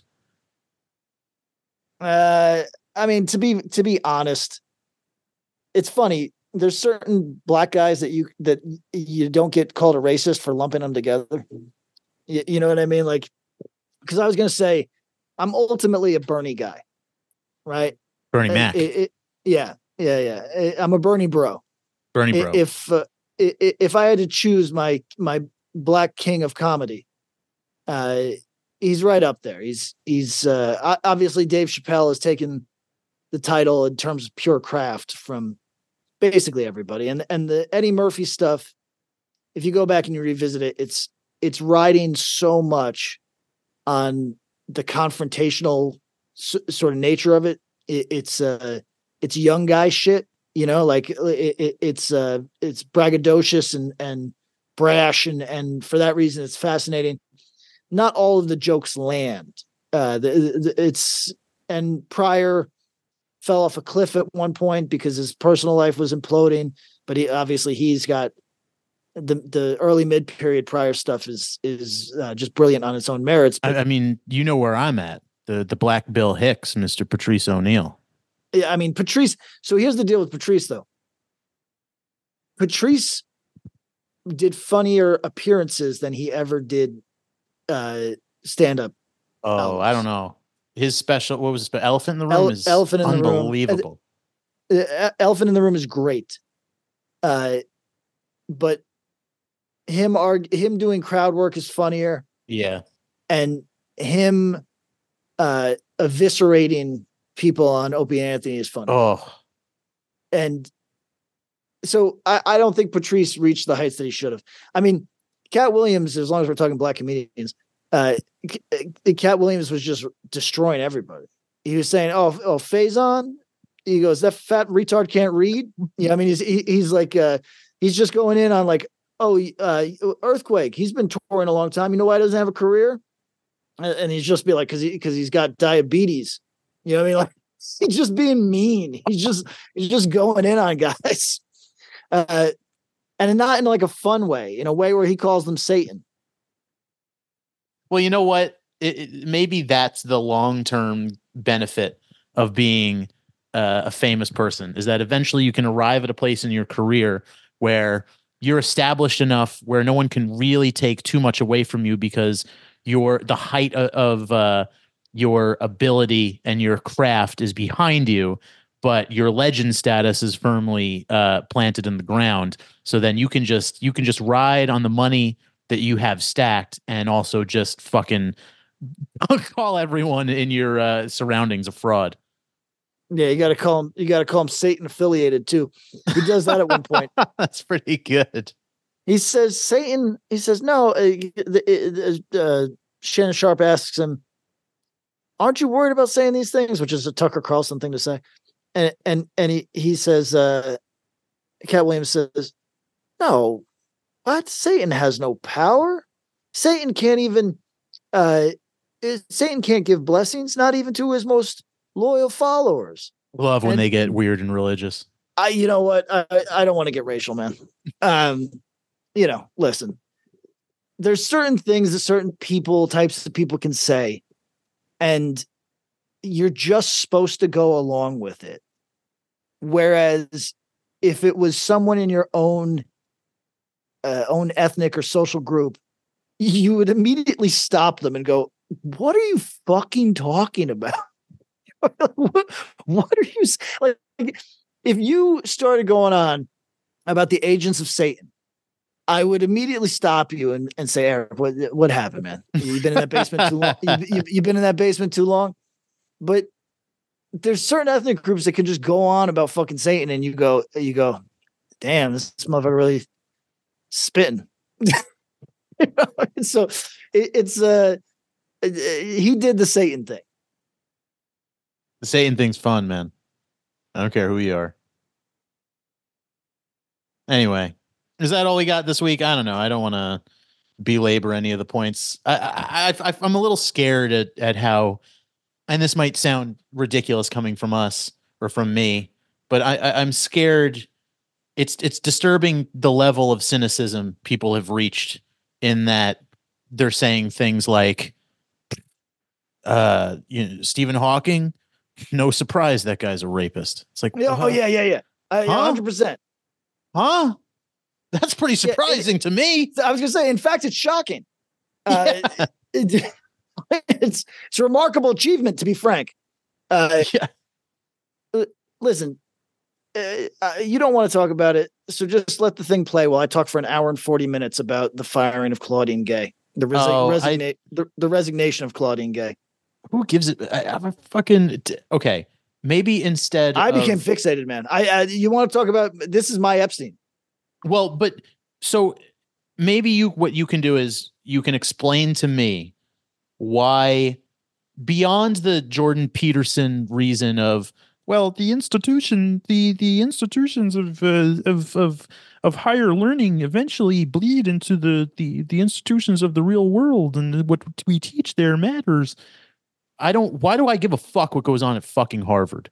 Uh, I mean, to be to be honest, it's funny. There's certain black guys that you that you don't get called a racist for lumping them together. You, you know what I mean? Like, because I was gonna say, I'm ultimately a Bernie guy, right? Bernie Uh, Mac. it- it- yeah, yeah, yeah. I'm a Bernie bro. Bernie bro. If uh, if I had to choose my my black king of comedy, uh, he's right up there. He's he's uh, obviously Dave Chappelle has taken the title in terms of pure craft from basically everybody, and and the Eddie Murphy stuff. If you go back and you revisit it, it's it's riding so much on the confrontational s- sort of nature of it. it it's uh it's young guy shit. You know, like it, it, it's uh, it's braggadocious and and brash, and and for that reason, it's fascinating. Not all of the jokes land. Uh, the, the, it's and Pryor fell off a cliff at one point because his personal life was imploding. But he obviously he's got the the early mid period Pryor stuff is is uh, just brilliant on its own merits. But, I, I mean, you know where I'm at. The the Black Bill Hicks, Mister Patrice O'Neill. Yeah, I mean, Patrice. So here's the deal with Patrice, though. Patrice did funnier appearances than he ever did uh, stand up. Oh, albums. I don't know. His special, what was it? Elephant in the Room Ele- is Elephant in the Room. unbelievable. Uh, Elephant in the Room is great. Uh, but him arg- him doing crowd work is funnier. Yeah. And him uh, eviscerating people on Opie and Anthony is funny. Oh, And so I, I don't think Patrice reached the heights that he should have. I mean, Cat Williams, as long as we're talking black comedians, uh, Cat Williams was just destroying everybody. He was saying, "Oh, oh, Faison." He goes, "That fat retard can't read." Yeah, I mean, he's he, he's like, uh, he's just going in on like, "Oh, uh, Earthquake. He's been touring a long time. You know why he doesn't have a career?" And, and he's just be like, "Cause he because he's got diabetes." You know what I mean? Like, he's just being mean. He's just he's just going in on guys. uh, and not in like a fun way, in a way where he calls them Satan. Well, you know what? It, it, maybe that's the long-term benefit of being uh, a famous person, is that eventually you can arrive at a place in your career where you're established enough where no one can really take too much away from you, because you're the height of, of uh, your ability and your craft is behind you, but your legend status is firmly uh, planted in the ground. So then you can just you can just ride on the money that you have stacked, and also just fucking call everyone in your uh, surroundings a fraud. Yeah, you got to call him. You got to call him Satan affiliated too. He does that at one point. That's pretty good. He says Satan. He says no. Uh, uh, Shannon Sharp asks him, "Aren't you worried about saying these things?" Which is a Tucker Carlson thing to say. And and and he he says, uh, Cat Williams says, "No, what? Satan has no power. Satan can't even. Uh, Satan can't give blessings, not even to his most loyal followers." Love when and, they get weird and religious. I, you know what? I, I don't want to get racial, man. Um, you know, listen, there's certain things that certain people, types of people can say, and you're just supposed to go along with it. Whereas if it was someone in your own, uh, own ethnic or social group, you would immediately stop them and go, "What are you fucking talking about?" what, what are you like? If you started going on about the agents of Satan, I would immediately stop you and, and say, "Eric, what what happened, man? You've been in that basement too long. You've, you've, you've been in that basement too long." But there's certain ethnic groups that can just go on about fucking Satan, and you go, you go, "Damn, this motherfucker really spitting." You know? So it, it's uh, he did the Satan thing. The Satan thing's fun, man. I don't care who you are. Anyway, is that all we got this week? I don't know. I don't want to belabor any of the points. I, I, I, I'm a little scared at, at how, and this might sound ridiculous coming from us or from me, but I, I, I'm scared. It's it's disturbing the level of cynicism people have reached, in that they're saying things like, uh, you know, Stephen Hawking, no surprise that guy's a rapist. It's like, oh, uh, oh yeah, yeah, yeah, uh, huh? one hundred percent. Huh? That's pretty surprising yeah, it, to me. I was gonna say, in fact, it's shocking. Uh, yeah. it, it, it's it's a remarkable achievement, to be frank. Uh, yeah. Listen, uh, uh, you don't want to talk about it, so just let the thing play while I talk for an hour and forty minutes about the firing of Claudine Gay, the, resi- oh, resigna- I, the, the resignation of Claudine Gay. Who gives it? I, I'm a fucking okay. Maybe instead, I became of, fixated, man. I, I you want to talk about this is my Epstein. Well, but so maybe you what you can do is you can explain to me why, beyond the Jordan Peterson reason of, well, the institution, the the institutions of uh, of of of higher learning eventually bleed into the the the institutions of the real world, and what we teach there matters. I don't. Why do I give a fuck what goes on at fucking Harvard?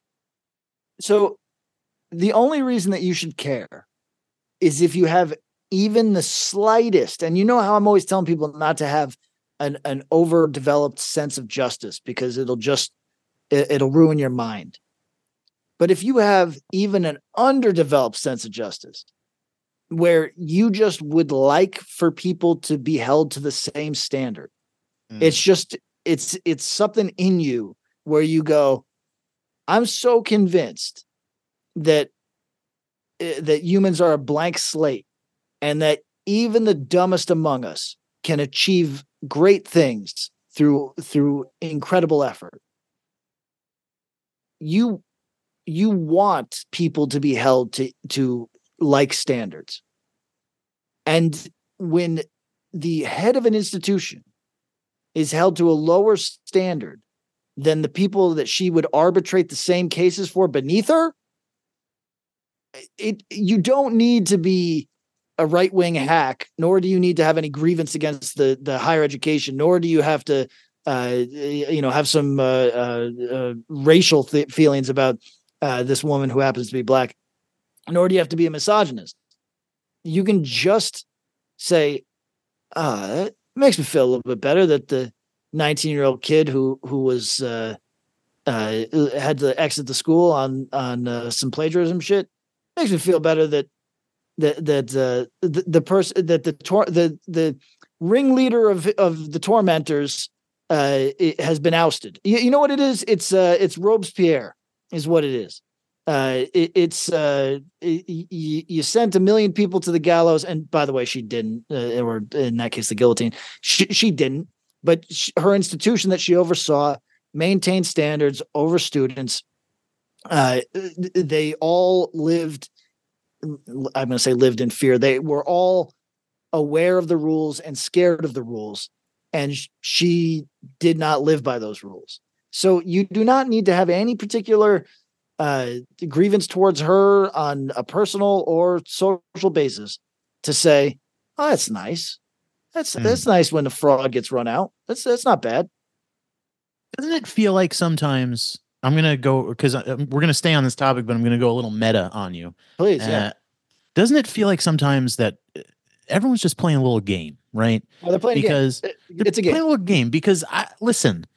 So, the only reason that you should care is if you have even the slightest, and you know how I'm always telling people not to have an an overdeveloped sense of justice, because it'll just it, it'll ruin your mind. But if you have even an underdeveloped sense of justice, where you just would like for people to be held to the same standard, mm. it's just it's it's something in you where you go, I'm so convinced that uh, that humans are a blank slate, and that even the dumbest among us can achieve great things through through incredible effort. You you want people to be held to to like standards. And when the head of an institution is held to a lower standard than the people that she would arbitrate the same cases for beneath her, it you don't need to be a right-wing hack, nor do you need to have any grievance against the, the higher education, nor do you have to, uh, you know, have some uh, uh, uh, racial th- feelings about uh, this woman who happens to be black. nor do you have to be a misogynist. You can just say, ah, that makes me feel a little bit better that the nineteen-year-old kid who who was uh, uh, had to exit the school on on uh, some plagiarism shit makes me feel better that that that uh, the the person that the tor- the the ringleader of of the tormentors uh, it has been ousted. You, you know what it is? It's uh, it's Robespierre is what it is. Uh, it, it's uh, it, you, you sent a million people to the gallows, and by the way, she didn't, uh, or in that case, the guillotine. She she didn't, but she, her institution that she oversaw maintained standards over students. Uh, they all lived. I'm going to say lived in fear. They were all aware of the rules and scared of the rules, and she did not live by those rules. So you do not need to have any particular uh, grievance towards her on a personal or social basis to say, oh, that's nice. That's mm. that's nice when the frog gets run out. That's that's not bad. Doesn't it feel like sometimes I'm going to go, because we're going to stay on this topic, but I'm going to go a little meta on you. Please, uh, yeah. Doesn't it feel like sometimes that everyone's just playing a little game, right? Well, they're playing because a game. It's a game. Playing a little game because I listen.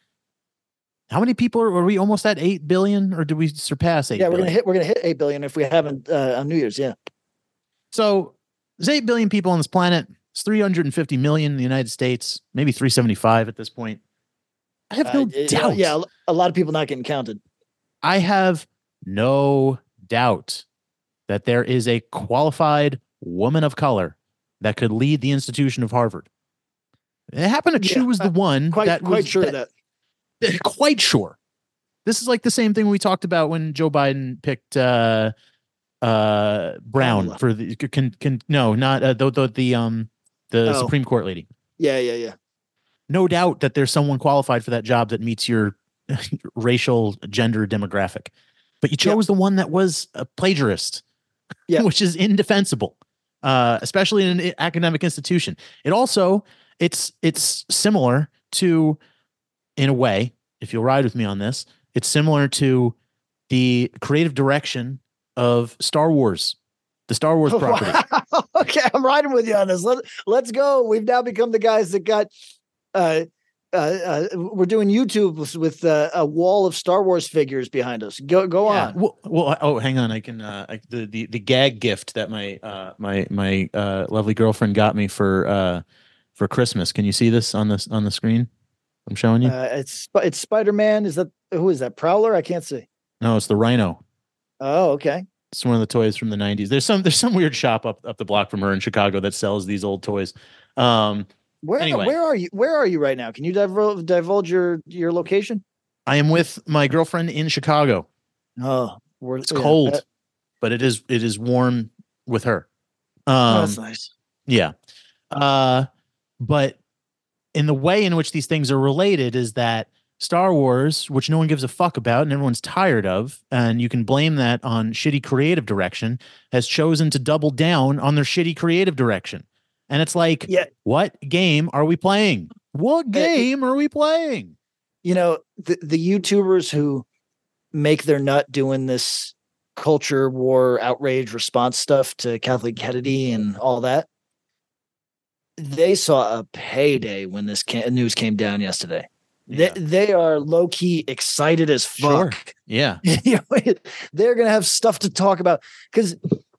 How many people are, are we almost at eight billion, or did we surpass eight? Yeah, we're billion? gonna hit. We're gonna hit eight billion if we haven't uh, on New Year's. Yeah. So there's eight billion people on this planet. It's three hundred fifty million in the United States, maybe three seventy-five at this point. I have no uh, doubt. Yeah, a lot of people not getting counted. I have no doubt that there is a qualified woman of color that could lead the institution of Harvard. It happened that yeah, she was the one quite, that quite was sure that, that. Quite sure. This is like the same thing we talked about when Joe Biden picked uh, uh, Brown Kamala. for the can, can no not uh, the, the the um the Oh. Supreme Court lady. Yeah, yeah, yeah. No doubt that there's someone qualified for that job that meets your racial, gender demographic, but you chose yeah. the one that was a plagiarist, yeah. which is indefensible, uh, especially in an academic institution. It also it's it's similar to. In a way, if you'll ride with me on this, it's similar to the creative direction of Star Wars, the Star Wars property. Wow. Okay, I'm riding with you on this. Let, let's go. We've now become the guys that got, uh, uh, uh we're doing YouTube with, with uh, a wall of Star Wars figures behind us. Go go yeah. on. Well, well, oh, hang on. I can, uh, I, the, the, the gag gift that my, uh, my, my uh, lovely girlfriend got me for, uh, for Christmas. Can you see this on this, on the screen? I'm showing you. Uh, it's it's Spider-Man. Is that who is that? Prowler? I can't see. No, it's the Rhino. Oh, okay. It's one of the toys from the nineties. There's some there's some weird shop up, up the block from her in Chicago that sells these old toys. Um, where anyway. where are you? Where are you right now? Can you divulge, divulge your your location? I am with my girlfriend in Chicago. Oh, we're, it's yeah, cold, that, but it is it is warm with her. Um, oh, that's nice. Yeah, uh, but. In the way in which these things are related is that Star Wars, which no one gives a fuck about and everyone's tired of, and you can blame that on shitty creative direction, has chosen to double down on their shitty creative direction. And it's like, yeah. What game are we playing? What game are we playing? You know, the, the YouTubers who make their nut doing this culture war outrage response stuff to Kathleen Kennedy and all that, they saw a payday when this ca- news came down yesterday. Yeah. They, they are low key excited as fuck. Sure. Yeah. They're going to have stuff to talk about because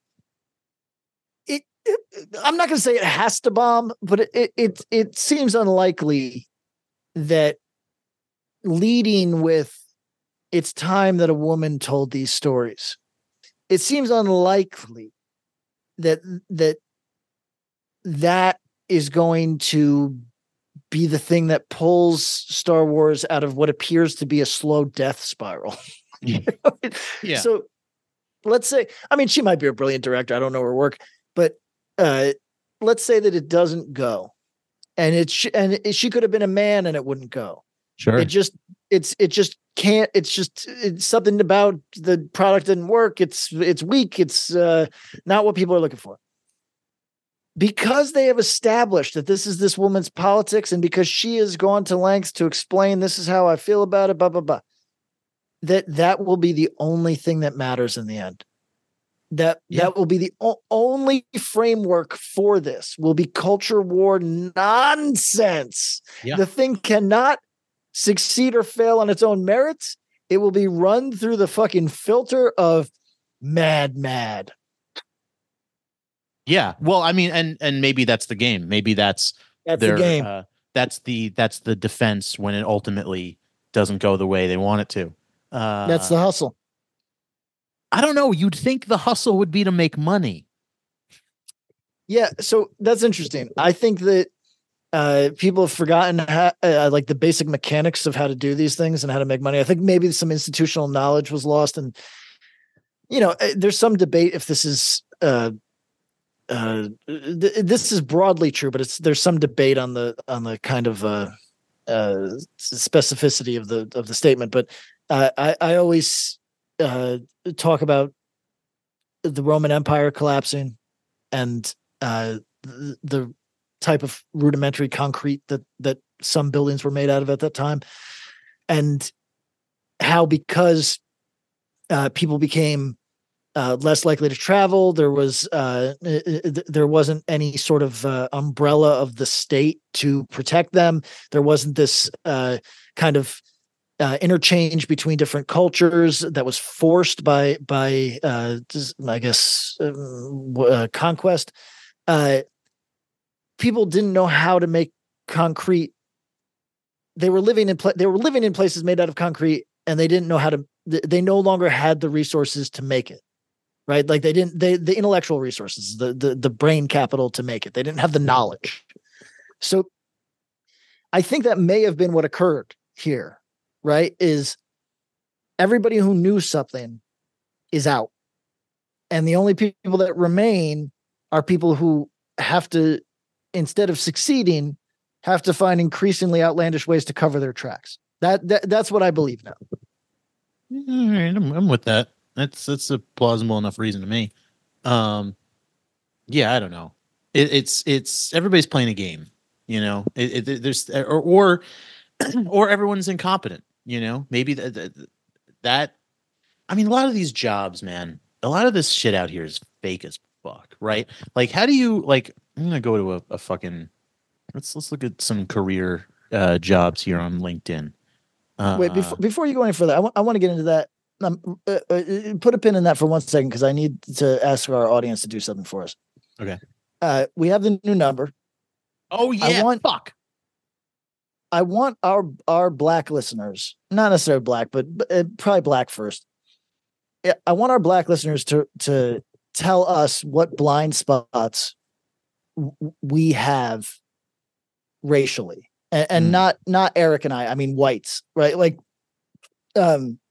it, it, I'm not going to say it has to bomb, but it, it, it, it seems unlikely that leading with it's time that a woman told these stories. It seems unlikely that, that, that, is going to be the thing that pulls Star Wars out of what appears to be a slow death spiral. You know? Yeah. So let's say, I mean, she might be a brilliant director. I don't know her work, but uh, let's say that it doesn't go, and it sh- and it, she could have been a man and it wouldn't go. Sure. It just it's it just can't. It's just it's something about the product didn't work. It's it's weak. It's uh, not what people are looking for. Because they have established that this is this woman's politics, and because she has gone to lengths to explain this is how I feel about it, blah, blah, blah, that that will be the only thing that matters in the end. That Yeah. that will be the o- only framework for this. Will be culture war nonsense. Yeah. The thing cannot succeed or fail on its own merits. It will be run through the fucking filter of mad, mad. Yeah. Well, I mean, and and maybe that's the game. Maybe that's That's their the game. Uh, that's the that's the defense when it ultimately doesn't go the way they want it to. Uh, That's the hustle. I don't know. You'd think the hustle would be to make money. Yeah, so that's interesting. I think that uh, people have forgotten how, uh, like the basic mechanics of how to do these things and how to make money. I think maybe some institutional knowledge was lost, and you know, uh, there's some debate if this is uh, uh, th- this is broadly true, but it's there's some debate on the on the kind of uh, uh, specificity of the of the statement. But uh, I I always uh, talk about the Roman Empire collapsing and uh, the, the type of rudimentary concrete that that some buildings were made out of at that time, and how because uh, people became uh, less likely to travel, there was uh, there wasn't any sort of uh, umbrella of the state to protect them. There wasn't this uh, kind of Uh, interchange between different cultures that was forced by by uh, I guess um, uh, conquest. Uh, people didn't know how to make concrete. They were living in pla- they were living in places made out of concrete, and they didn't know how to. They no longer had the resources to make it. Right, like they didn't. They the intellectual resources, the the the brain capital to make it. They didn't have the knowledge. So, I think that may have been what occurred here. Right, is everybody who knew something is out. And the only people that remain are people who have to, instead of succeeding, have to find increasingly outlandish ways to cover their tracks. That, that that's what I believe now. All right, I'm, I'm with that. That's that's a plausible enough reason to me. Um, yeah, I don't know. It, it's it's everybody's playing a game, you know. It, it, there's or or or everyone's incompetent. You know, maybe that, that that I mean, a lot of these jobs, man, a lot of this shit out here is fake as fuck, right? Like, how do you like? I'm gonna go to a, a fucking let's let's look at some career uh, jobs here on LinkedIn. Uh, Wait, before before you go any further, I want I want to get into that. Um, uh, uh, put a pin in that for one second because I need to ask our audience to do something for us. Okay. Uh, we have the new number. Oh yeah. I want, fuck. I want our our black listeners, not necessarily black, but, but uh, probably black first. Yeah, I want our black listeners to to tell us what blind spots w- we have racially, and, and Mm. not not Eric and I. I mean whites, right? Like, um,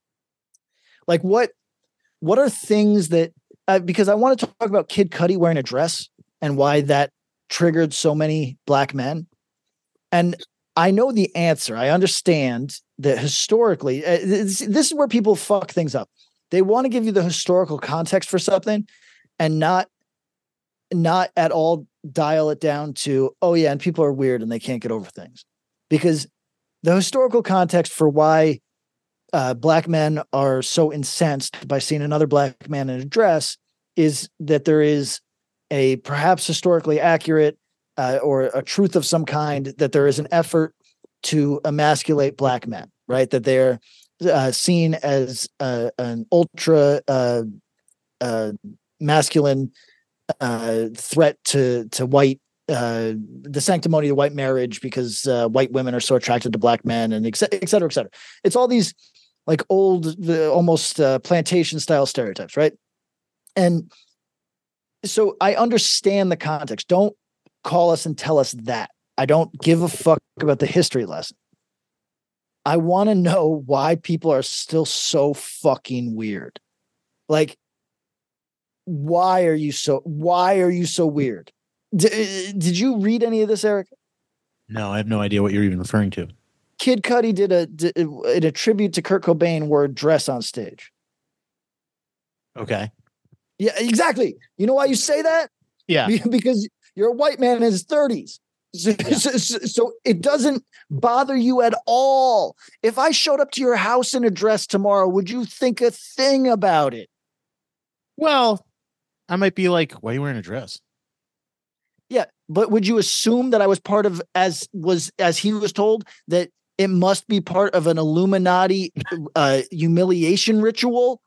like what what are things that uh, because I want to talk about Kid Cudi wearing a dress and why that triggered so many black men, and I know the answer. I understand that historically, uh, this, this is where people fuck things up. They want to give you the historical context for something and not, not at all dial it down to, oh yeah, and people are weird and they can't get over things. Because the historical context for why uh, black men are so incensed by seeing another black man in a dress is that there is a perhaps historically accurate Uh, or a truth of some kind that there is an effort to emasculate black men, right? That they're uh, seen as uh, an ultra uh, uh, masculine uh, threat to to white uh, the sanctimony of white marriage because uh, white women are so attracted to black men, and et cetera, et cetera, et cetera. It's all these like old, uh, almost uh, plantation style stereotypes, right? And so I understand the context. Don't call us and tell us that. I don't give a fuck about the history lesson. I want to know why people are still so fucking weird. Like, why are you so, why are you so weird? D- did you read any of this, Eric? No, I have no idea what you're even referring to. Kid Cudi did a, did a, a tribute to Kurt Cobain wore a dress on stage. Okay. Yeah, exactly. You know why you say that? Yeah. Because you're a white man in his thirties. So, Yeah. so, so, so it doesn't bother you at all. If I showed up to your house in a dress tomorrow, would you think a thing about it? Well, I might be like, why are you wearing a dress? Yeah, but would you assume that I was part of, as was as he was told, that it must be part of an Illuminati uh, humiliation ritual?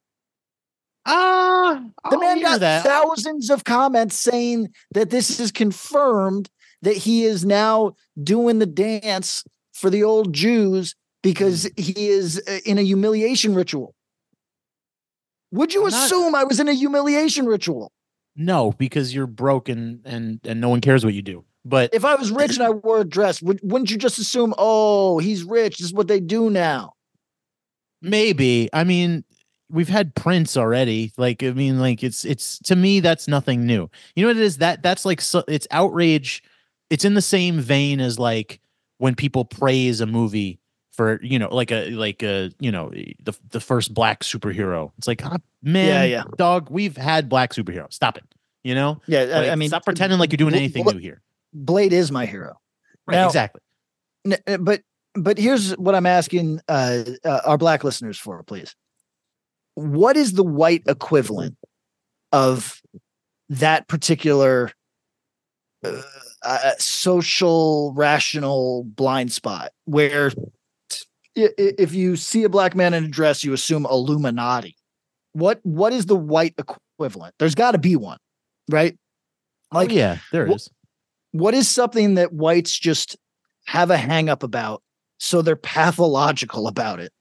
Ah, uh, The man got that. thousands of comments saying that this is confirmed that he is now doing the dance for the old Jews because he is in a humiliation ritual. Would you I'm assume not, I was in a humiliation ritual? No, because you're broke and, and, and no one cares what you do. But if I was rich and I wore a dress, would, wouldn't you just assume, oh, he's rich, this is what they do now? Maybe. I mean, we've had Prince already. Like, I mean, like it's, it's to me, that's nothing new. You know what it is? That that's like, so, it's outrage. It's in the same vein as like when people praise a movie for, you know, like a, like a, you know, the, the first black superhero. It's like, oh, man, yeah, yeah. dog, we've had black superheroes. Stop it. You know? Yeah. Like, I mean, stop pretending like you're doing anything Bla- new here. Blade is my hero. Right. Now, exactly. N- but, but here's what I'm asking uh, uh, our black listeners for, please. What is the white equivalent of that particular uh, uh, social, rational blind spot where if you see a black man in a dress, you assume Illuminati? What what is the white equivalent? There's got to be one, right? Like, oh, yeah, there wh- is. What is something that whites just have a hang up about, so they're pathological about it?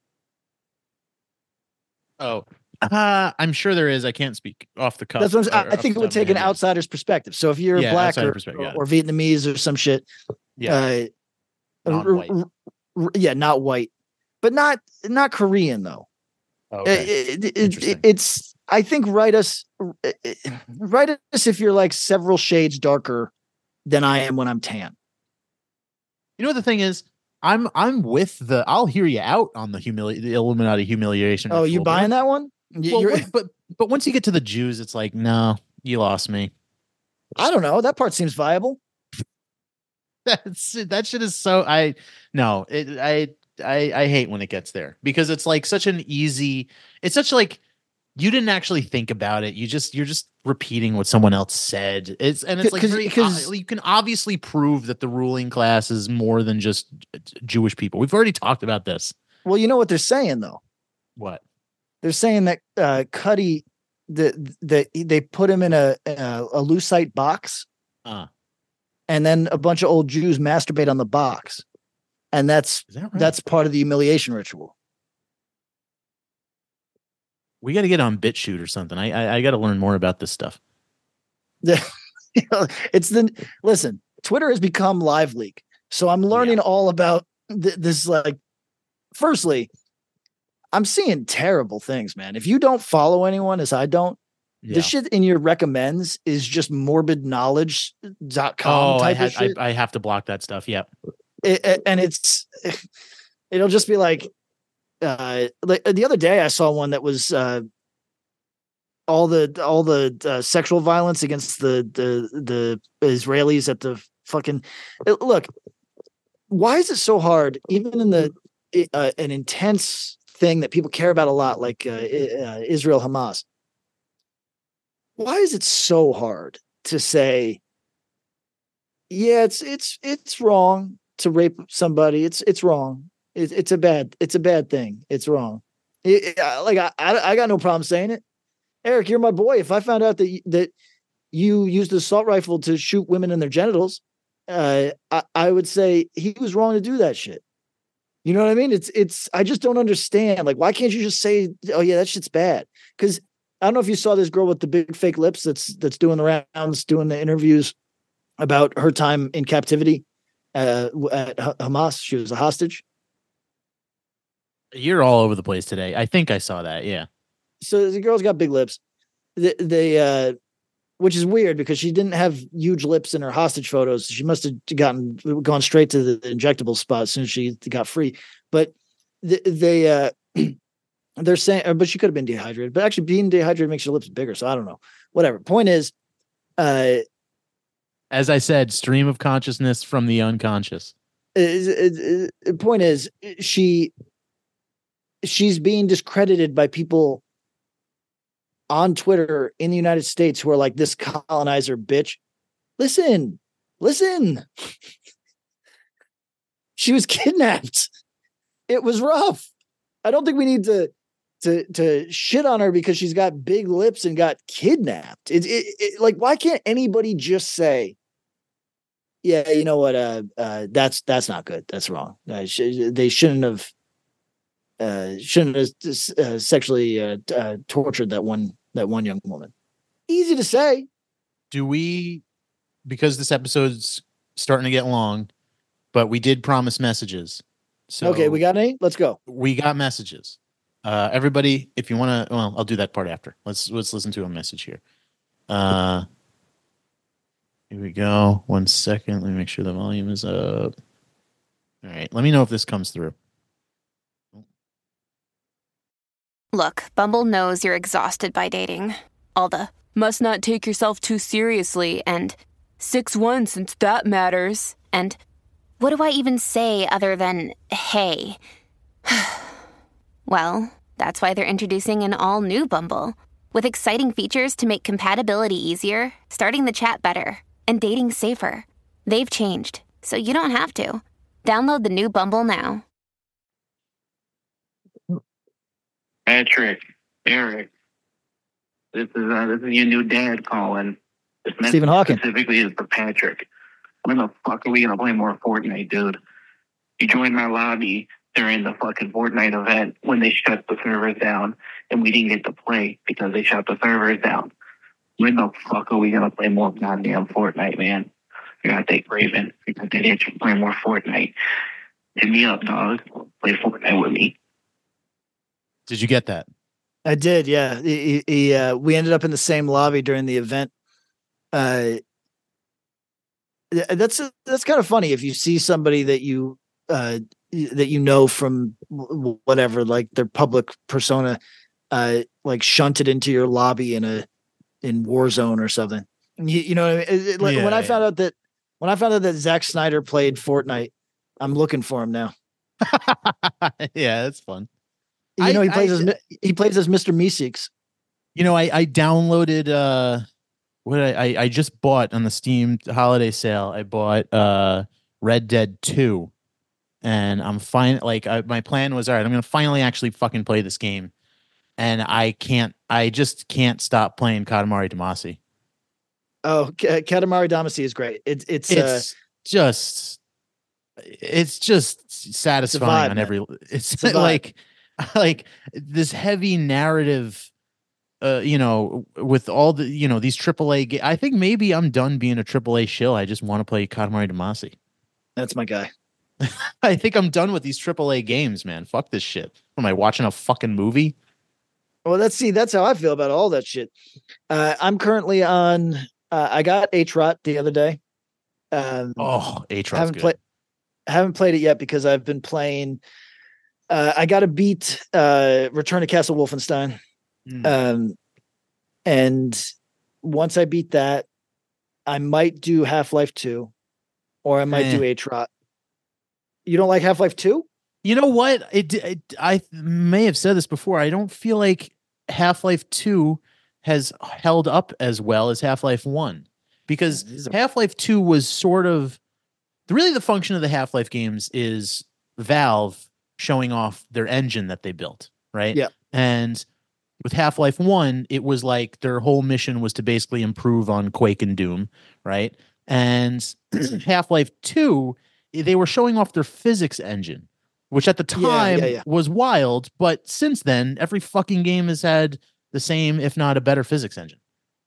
Oh, uh, I'm sure there is. I can't speak off the cuff. That's what I'm, I think it would take an outsider's perspective. So if you're yeah, black or, or, or Vietnamese or some shit, yeah, uh, r- r- r- yeah, not white, but not not Korean though. Okay. It, it, it, it, it's I think write us write us if you're like several shades darker than I am when I'm tan. You know what the thing is? I'm I'm with the. I'll hear you out on the humili- the Illuminati humiliation. Oh, you buying that one? Well, what, but but once you get to the Jews, it's like, no, you lost me. I don't know. That part seems viable. That's that shit is so. I no, it, I I I hate when it gets there because it's like such an easy. It's such like you didn't actually think about it. You just you're just repeating what someone else said. It's and it's like very, uh, you can obviously prove that the ruling class is more than just Jewish people. We've already talked about this. Well, you know what they're saying though. What? They're saying that uh, Cuddy, that that they put him in a a, a lucite box, uh. and then a bunch of old Jews masturbate on the box, and that's that right? that's part of the humiliation ritual. We got to get on BitChute or something. I I, I got to learn more about this stuff. It's the listen. Twitter has become Live Leak, so I'm learning yeah. all about th- this. Like, firstly, I'm seeing terrible things, man. If you don't follow anyone, as I don't, yeah. the shit in your recommends is just morbid knowledge dot com oh, type I had, of shit. I, I have to block that stuff. Yeah, it, it, and it's it'll just be like. Uh, like the other day, I saw one that was uh, all the all the uh, sexual violence against the the the Israelis at the fucking look. Why is it so hard, even in the uh, an intense thing that people care about a lot, like uh, uh, Israel Hamas? Why is it so hard to say, yeah, it's it's it's wrong to rape somebody. It's it's wrong. It, it's a bad, it's a bad thing. It's wrong. It, it, like I, I got no problem saying it. Eric, you're my boy. If I found out that that you used the assault rifle to shoot women in their genitals, uh, I, I would say he was wrong to do that shit. You know what I mean? It's it's. I just don't understand. Like, why can't you just say, "Oh yeah, that shit's bad"? Because I don't know if you saw this girl with the big fake lips that's that's doing the rounds, doing the interviews about her time in captivity uh, at Hamas. She was a hostage. You're all over the place today. I think I saw that. Yeah. So the girl's got big lips. They, they uh, which is weird because she didn't have huge lips in her hostage photos. She must have gotten gone straight to the injectable spot as soon as she got free. But they, they uh, they're saying, but she could have been dehydrated. But actually, being dehydrated makes your lips bigger. So I don't know. Whatever. Point is, uh, as I said, stream of consciousness from the unconscious. Is, is, is, point is, she. She's being discredited by people on Twitter in the United States who are like, this colonizer bitch. Listen, listen. She was kidnapped. It was rough. I don't think we need to to to shit on her because she's got big lips and got kidnapped. It, it, it like, why can't anybody just say, yeah, you know what? Uh, uh, that's that's not good. That's wrong. Uh, sh- they shouldn't have uh, shouldn't have uh, sexually uh, uh, tortured that one that one young woman. Easy to say. Do we, because this episode's starting to get long, but we did promise messages. So okay, we got any? Let's go. We got messages. Uh, everybody, if you want to, well, I'll do that part after. Let's let's listen to a message here. Uh, here we go. One second. Let me make sure the volume is up. All right. Let me know if this comes through. Look, Bumble knows you're exhausted by dating. All the must not take yourself too seriously and six one since that matters. And what do I even say other than hey? Well, that's why they're introducing an all-new Bumble with exciting features to make compatibility easier, starting the chat better, and dating safer. They've changed, so you don't have to. Download the new Bumble now. Patrick, Eric, this is uh, this is your new dad calling. This message Stephen Hawking. specifically is for Patrick. When the fuck are we gonna play more Fortnite, dude? You joined my lobby during the fucking Fortnite event when they shut the servers down, and we didn't get to play because they shut the servers down. When the fuck are we gonna play more goddamn Fortnite, man? You gotta take Raven. You gotta take to play more Fortnite. Hit me up, dog. Play Fortnite with me. Did you get that? I did, yeah. He, he, uh, we ended up in the same lobby during the event. Uh, that's that's kind of funny if you see somebody that you uh, that you know from whatever, like their public persona, uh, like shunted into your lobby in a in Warzone or something. You, you know what I mean? It, like yeah, when I yeah. found out that when I found out that Zack Snyder played Fortnite, I'm looking for him now. Yeah, that's fun. You I, know, he plays I, as he plays as Mister Meeseeks. You know, I, I downloaded uh what I, I I just bought on the Steam holiday sale. I bought uh Red Dead two, and I'm fine. Like I, my plan was, all right, I'm gonna finally actually fucking play this game, and I can't. I just can't stop playing Katamari Damacy. Oh, K- Katamari Damacy is great. It, it's It's uh, just it's just satisfying vibe, on man. every. It's, It's a vibe. like like this heavy narrative. Uh, you know, with all the, you know, these triple A, ga- I think maybe I'm done being a triple A shill. I just want to play Katamari Damacy. that's my guy. I think I'm done with these triple A games, man. Fuck this shit. Am I watching a fucking movie? Well, let's see. That's how I feel about all that shit. Uh, I'm currently on. Uh, I got H-Rot the other day. Um, Oh, H-Rod's haven't good. played. Haven't played it yet because I've been playing. Uh, I got to beat uh, Return to Castle Wolfenstein. Mm. Um, and once I beat that, I might do Half-Life two, or I might Eh. do H-Rot. You don't like Half-Life two? You know what? It, it I may have said this before. I don't feel like Half-Life two has held up as well as Half-Life one, because Yeah, these are- Half-Life two was sort of really the function of the Half-Life games is Valve showing off their engine that they built, right? Yeah. And with Half-Life one, it was like their whole mission was to basically improve on Quake and Doom, right? And Half-Life two, they were showing off their physics engine, which at the Yeah, time yeah, yeah. was wild, but since then, every fucking game has had the same, if not a better physics engine.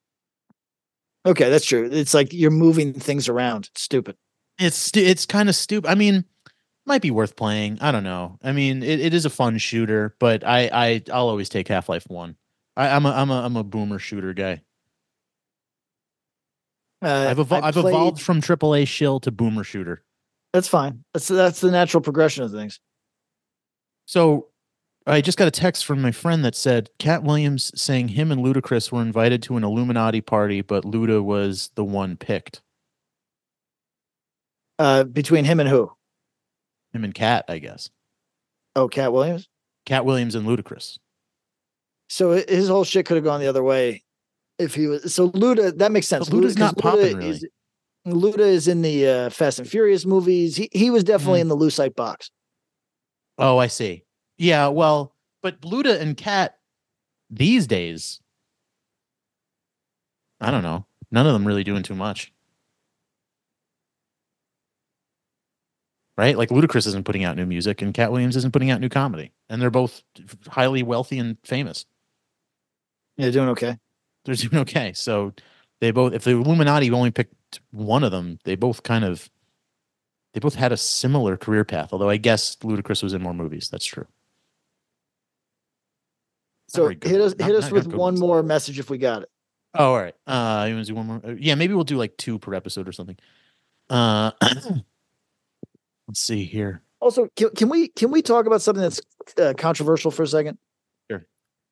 Okay, that's true. It's like you're moving things around. It's stupid. It's stu- it's kind of stupid. I mean, might be worth playing. I don't know. I mean, it, it is a fun shooter, but I I I'll always take Half-Life one. I, I'm a I'm a I'm a boomer shooter guy. Uh, I've evol- I I've played- evolved from triple A shill to boomer shooter. That's fine. That's that's the natural progression of things. So I just got a text from my friend that said Cat Williams saying him and Ludacris were invited to an Illuminati party, but Luda was the one picked. Uh, between him and who? Him and Cat, I guess. Oh, Cat Williams. Cat Williams and Ludacris. So his whole shit could have gone the other way if he was. So Luda, that makes sense. But Luda's Luda, not Luda popping, really. Is, Luda is in the uh, Fast and Furious movies. He he was definitely Mhm. in the Lucite box. Oh, I see. Yeah, well, but Luda and Kat these days, I don't know. None of them really doing too much. Right? Like Ludacris isn't putting out new music and Cat Williams isn't putting out new comedy. And they're both highly wealthy and famous. Yeah, doing okay. They're doing okay. So they both, if the Illuminati only picked one of them, they both kind of, they both had a similar career path. Although I guess Ludacris was in more movies. That's true. So very good hit us one. Not- hit us not with good one ones. more message if we got it. Oh, all right. Uh, you want to do one more? Uh, Yeah, maybe we'll do like two per episode or something. Uh, let's see here. Also, can, can we can we talk about something that's uh, controversial for a second? Sure.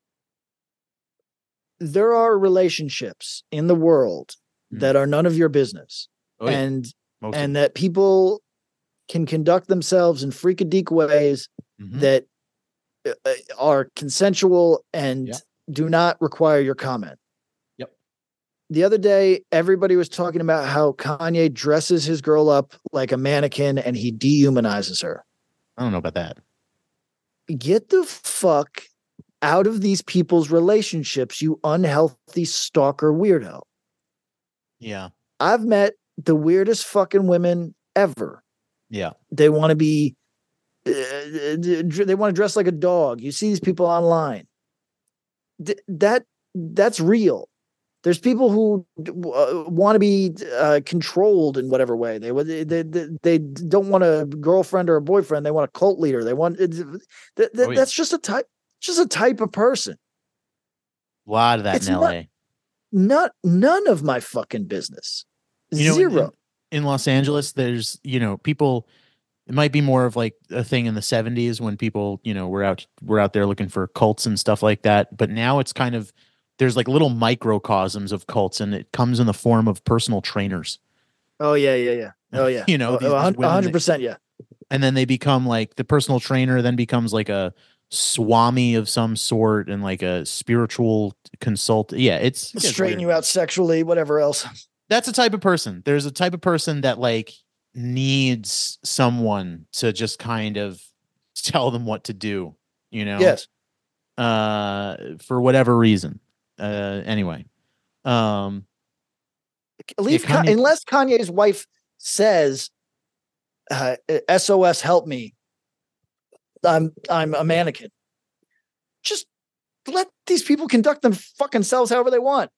There are relationships in the world Hmm. that are none of your business, Oh, yeah. and Most of and that people can conduct themselves in freakadeek ways them. Mhm. that uh, uh, are consensual and Yeah. do not require your comment. Yep. The other day, everybody was talking about how Kanye dresses his girl up like a mannequin and he dehumanizes her. I don't know about that. Get the fuck out of these people's relationships, you unhealthy stalker weirdo. Yeah. I've met the weirdest fucking women ever. Yeah. They want to be, uh, they want to dress like a dog. You see these people online. Th- that that's real. There's people who uh, want to be uh, controlled in whatever way. They they they, they don't want a girlfriend or a boyfriend. They want a cult leader. They want th- th- Oh, yeah. that's just a type, just a type of person. A lot of that It's in L A. Not none of my fucking business. You know, in- Zero. In, in Los Angeles, there's, you know, people, it might be more of like a thing in the seventies when people, you know, were out, were out there looking for cults and stuff like that. But now it's kind of, there's like little microcosms of cults and it comes in the form of personal trainers. Oh yeah, yeah, yeah. Oh yeah. You know, Oh, these- a these hun- women a hundred that- percent. Yeah. And then they become like the personal trainer then becomes like a swami of some sort and like a spiritual consultant. Yeah, it's, it's Straighten weird. you out sexually, whatever else. That's a type of person. There's a type of person that like needs someone to just kind of tell them what to do, you know? Yes. Uh, for whatever reason. Uh, anyway. Um, Leave Yeah, Kanye- Ka- unless Kanye's wife says, uh, "S O S, help me. I'm I'm a mannequin." Just let these people conduct them fucking selves however they want.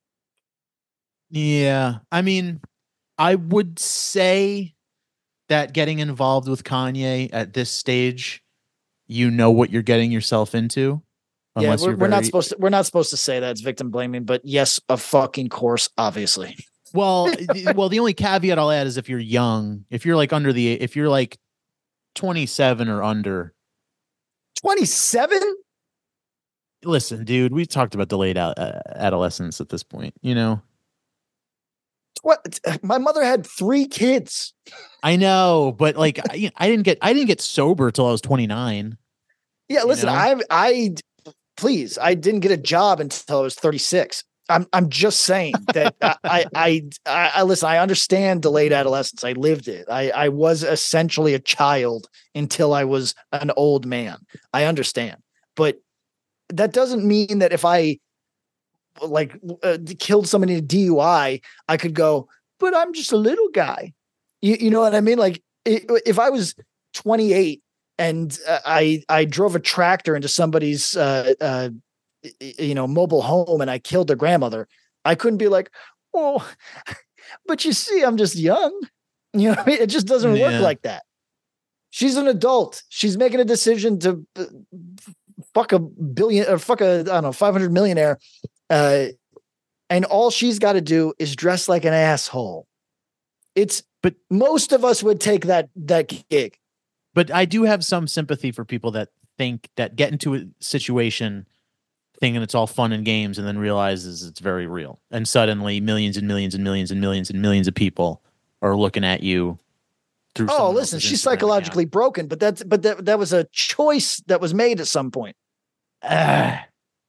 yeah, I mean, I would say that getting involved with Kanye at this stage, you know what you're getting yourself into. Yeah, Unless we're, you're we're not very- supposed to. We're not supposed to say that's victim blaming, but yes, of fucking course, obviously. Well, the- well, the only caveat I'll add is if you're young, if you're like under the, if you're like twenty-seven or under. twenty-seven. Listen, dude, we talked about delayed out, uh, adolescence at this point. You know, What? My mother had three kids. I know, but like, I, I didn't get, I didn't get sober till I was twenty-nine. Yeah, listen, know? I I please, I didn't get a job until I was thirty-six. I'm I'm just saying that I, I, I I I listen. I understand delayed adolescence. I lived it. I I was essentially a child until I was an old man. I understand, but that doesn't mean that if I like uh, killed somebody in a D U I, I could go. But I'm just a little guy. You you know what I mean? Like i- if I was twenty-eight and uh, I I drove a tractor into somebody's uh, uh, y- you know mobile home and I killed their grandmother, I couldn't be like, oh, but you see, I'm just young. You know what I mean? It just doesn't Yeah. work like that. She's an adult. She's making a decision to uh, fuck a billion or fuck a I don't know five hundred millionaire, uh, and all she's got to do is dress like an asshole. It's But- most of us would take that that gig. But I do have some sympathy for people that think that get into a situation thinking it's all fun and games and then realizes it's very real. And suddenly millions and millions and millions and millions and millions of people are looking at you through. Oh, someone listen, else's she's Instagram psychologically account. broken, but that's but that that was a choice that was made at some point. Ah,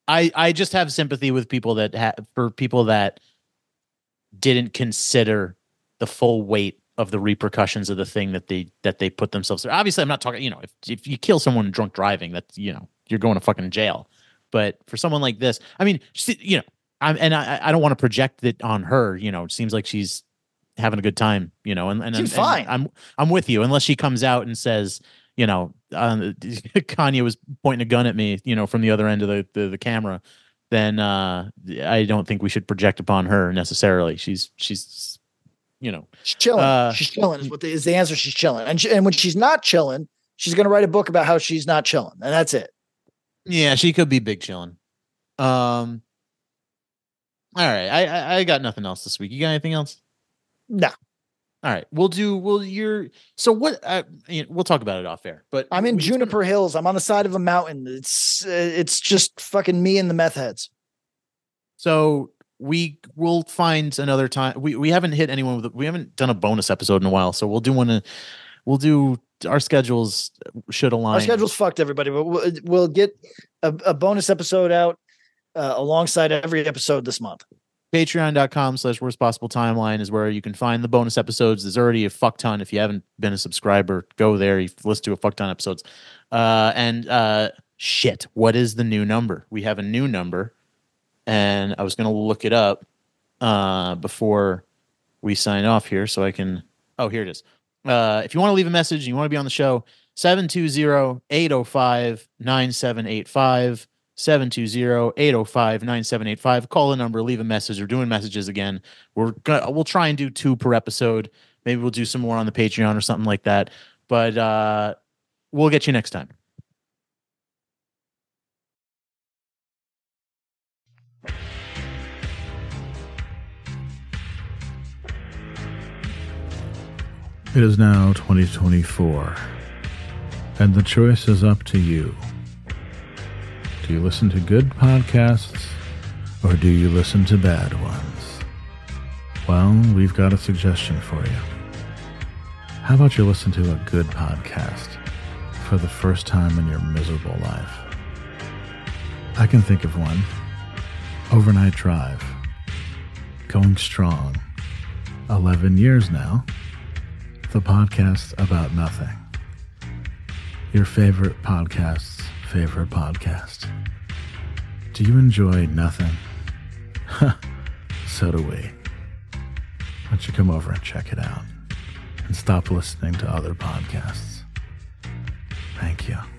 I I just have sympathy with people that ha- for people that didn't consider the full weight of the repercussions of the thing that they that they put themselves through. Obviously, I'm not talking. You know, if if you kill someone drunk driving, that's you know you're going to fucking jail. But for someone like this, I mean, she, you know, I'm and I I don't want to project it on her. You know, it seems like she's having a good time. You know, and and, She's and fine. I'm I'm with you unless she comes out and says, you know, um, Kanye was pointing a gun at me, you know, from the other end of the, the, the camera, then uh, I don't think we should project upon her necessarily. She's, she's, you know, she's chilling. Uh, she's chilling is what the, is the answer. She's chilling. And, she, and when she's not chilling, she's going to write a book about how she's not chilling. And that's it. Yeah, she could be big chilling. Um, all right. I, I, I got nothing else this week. You got anything else? No. All right, we'll do. We'll you're so what? Uh, you know, we'll talk about it off air. But I'm in we- Juniper Hills. I'm on the side of a mountain. It's uh, it's just fucking me and the meth heads. So we will find another time. We we haven't hit anyone with. We haven't done a bonus episode in a while, so we'll do one. To, we'll do our schedules should align. Our schedule's fucked, everybody. But we'll, we'll get a, a bonus episode out uh, alongside every episode this month. Patreon.com slash worst possible timeline is where you can find the bonus episodes. There's already a fuck ton. If you haven't been a subscriber, go there. You've listened to a fuck ton of episodes. Uh, and uh, shit, what is the new number? We have a new number, and I was going to look it up uh, before we sign off here so I can. Oh, here it is. Uh, if you want to leave a message, you want to be on the show, seven two zero, eight oh five, nine seven eight five. seven two zero, eight oh five, nine seven eight five. Call the number, leave a message. We're doing messages again. We're gonna we'll try and do two per episode. Maybe we'll do some more on the Patreon or something like that. But uh, we'll get you next time. It is now twenty twenty-four, and the choice is up to you. Do you listen to good podcasts, or do you listen to bad ones? Well, we've got a suggestion for you. How about you listen to a good podcast for the first time in your miserable life? I can think of one. Overnight Drive. Going strong. eleven years now. The podcast about nothing. Your favorite podcast's favorite podcast. Do you enjoy nothing? So do we. Why don't you come over and check it out and stop listening to other podcasts? Thank you.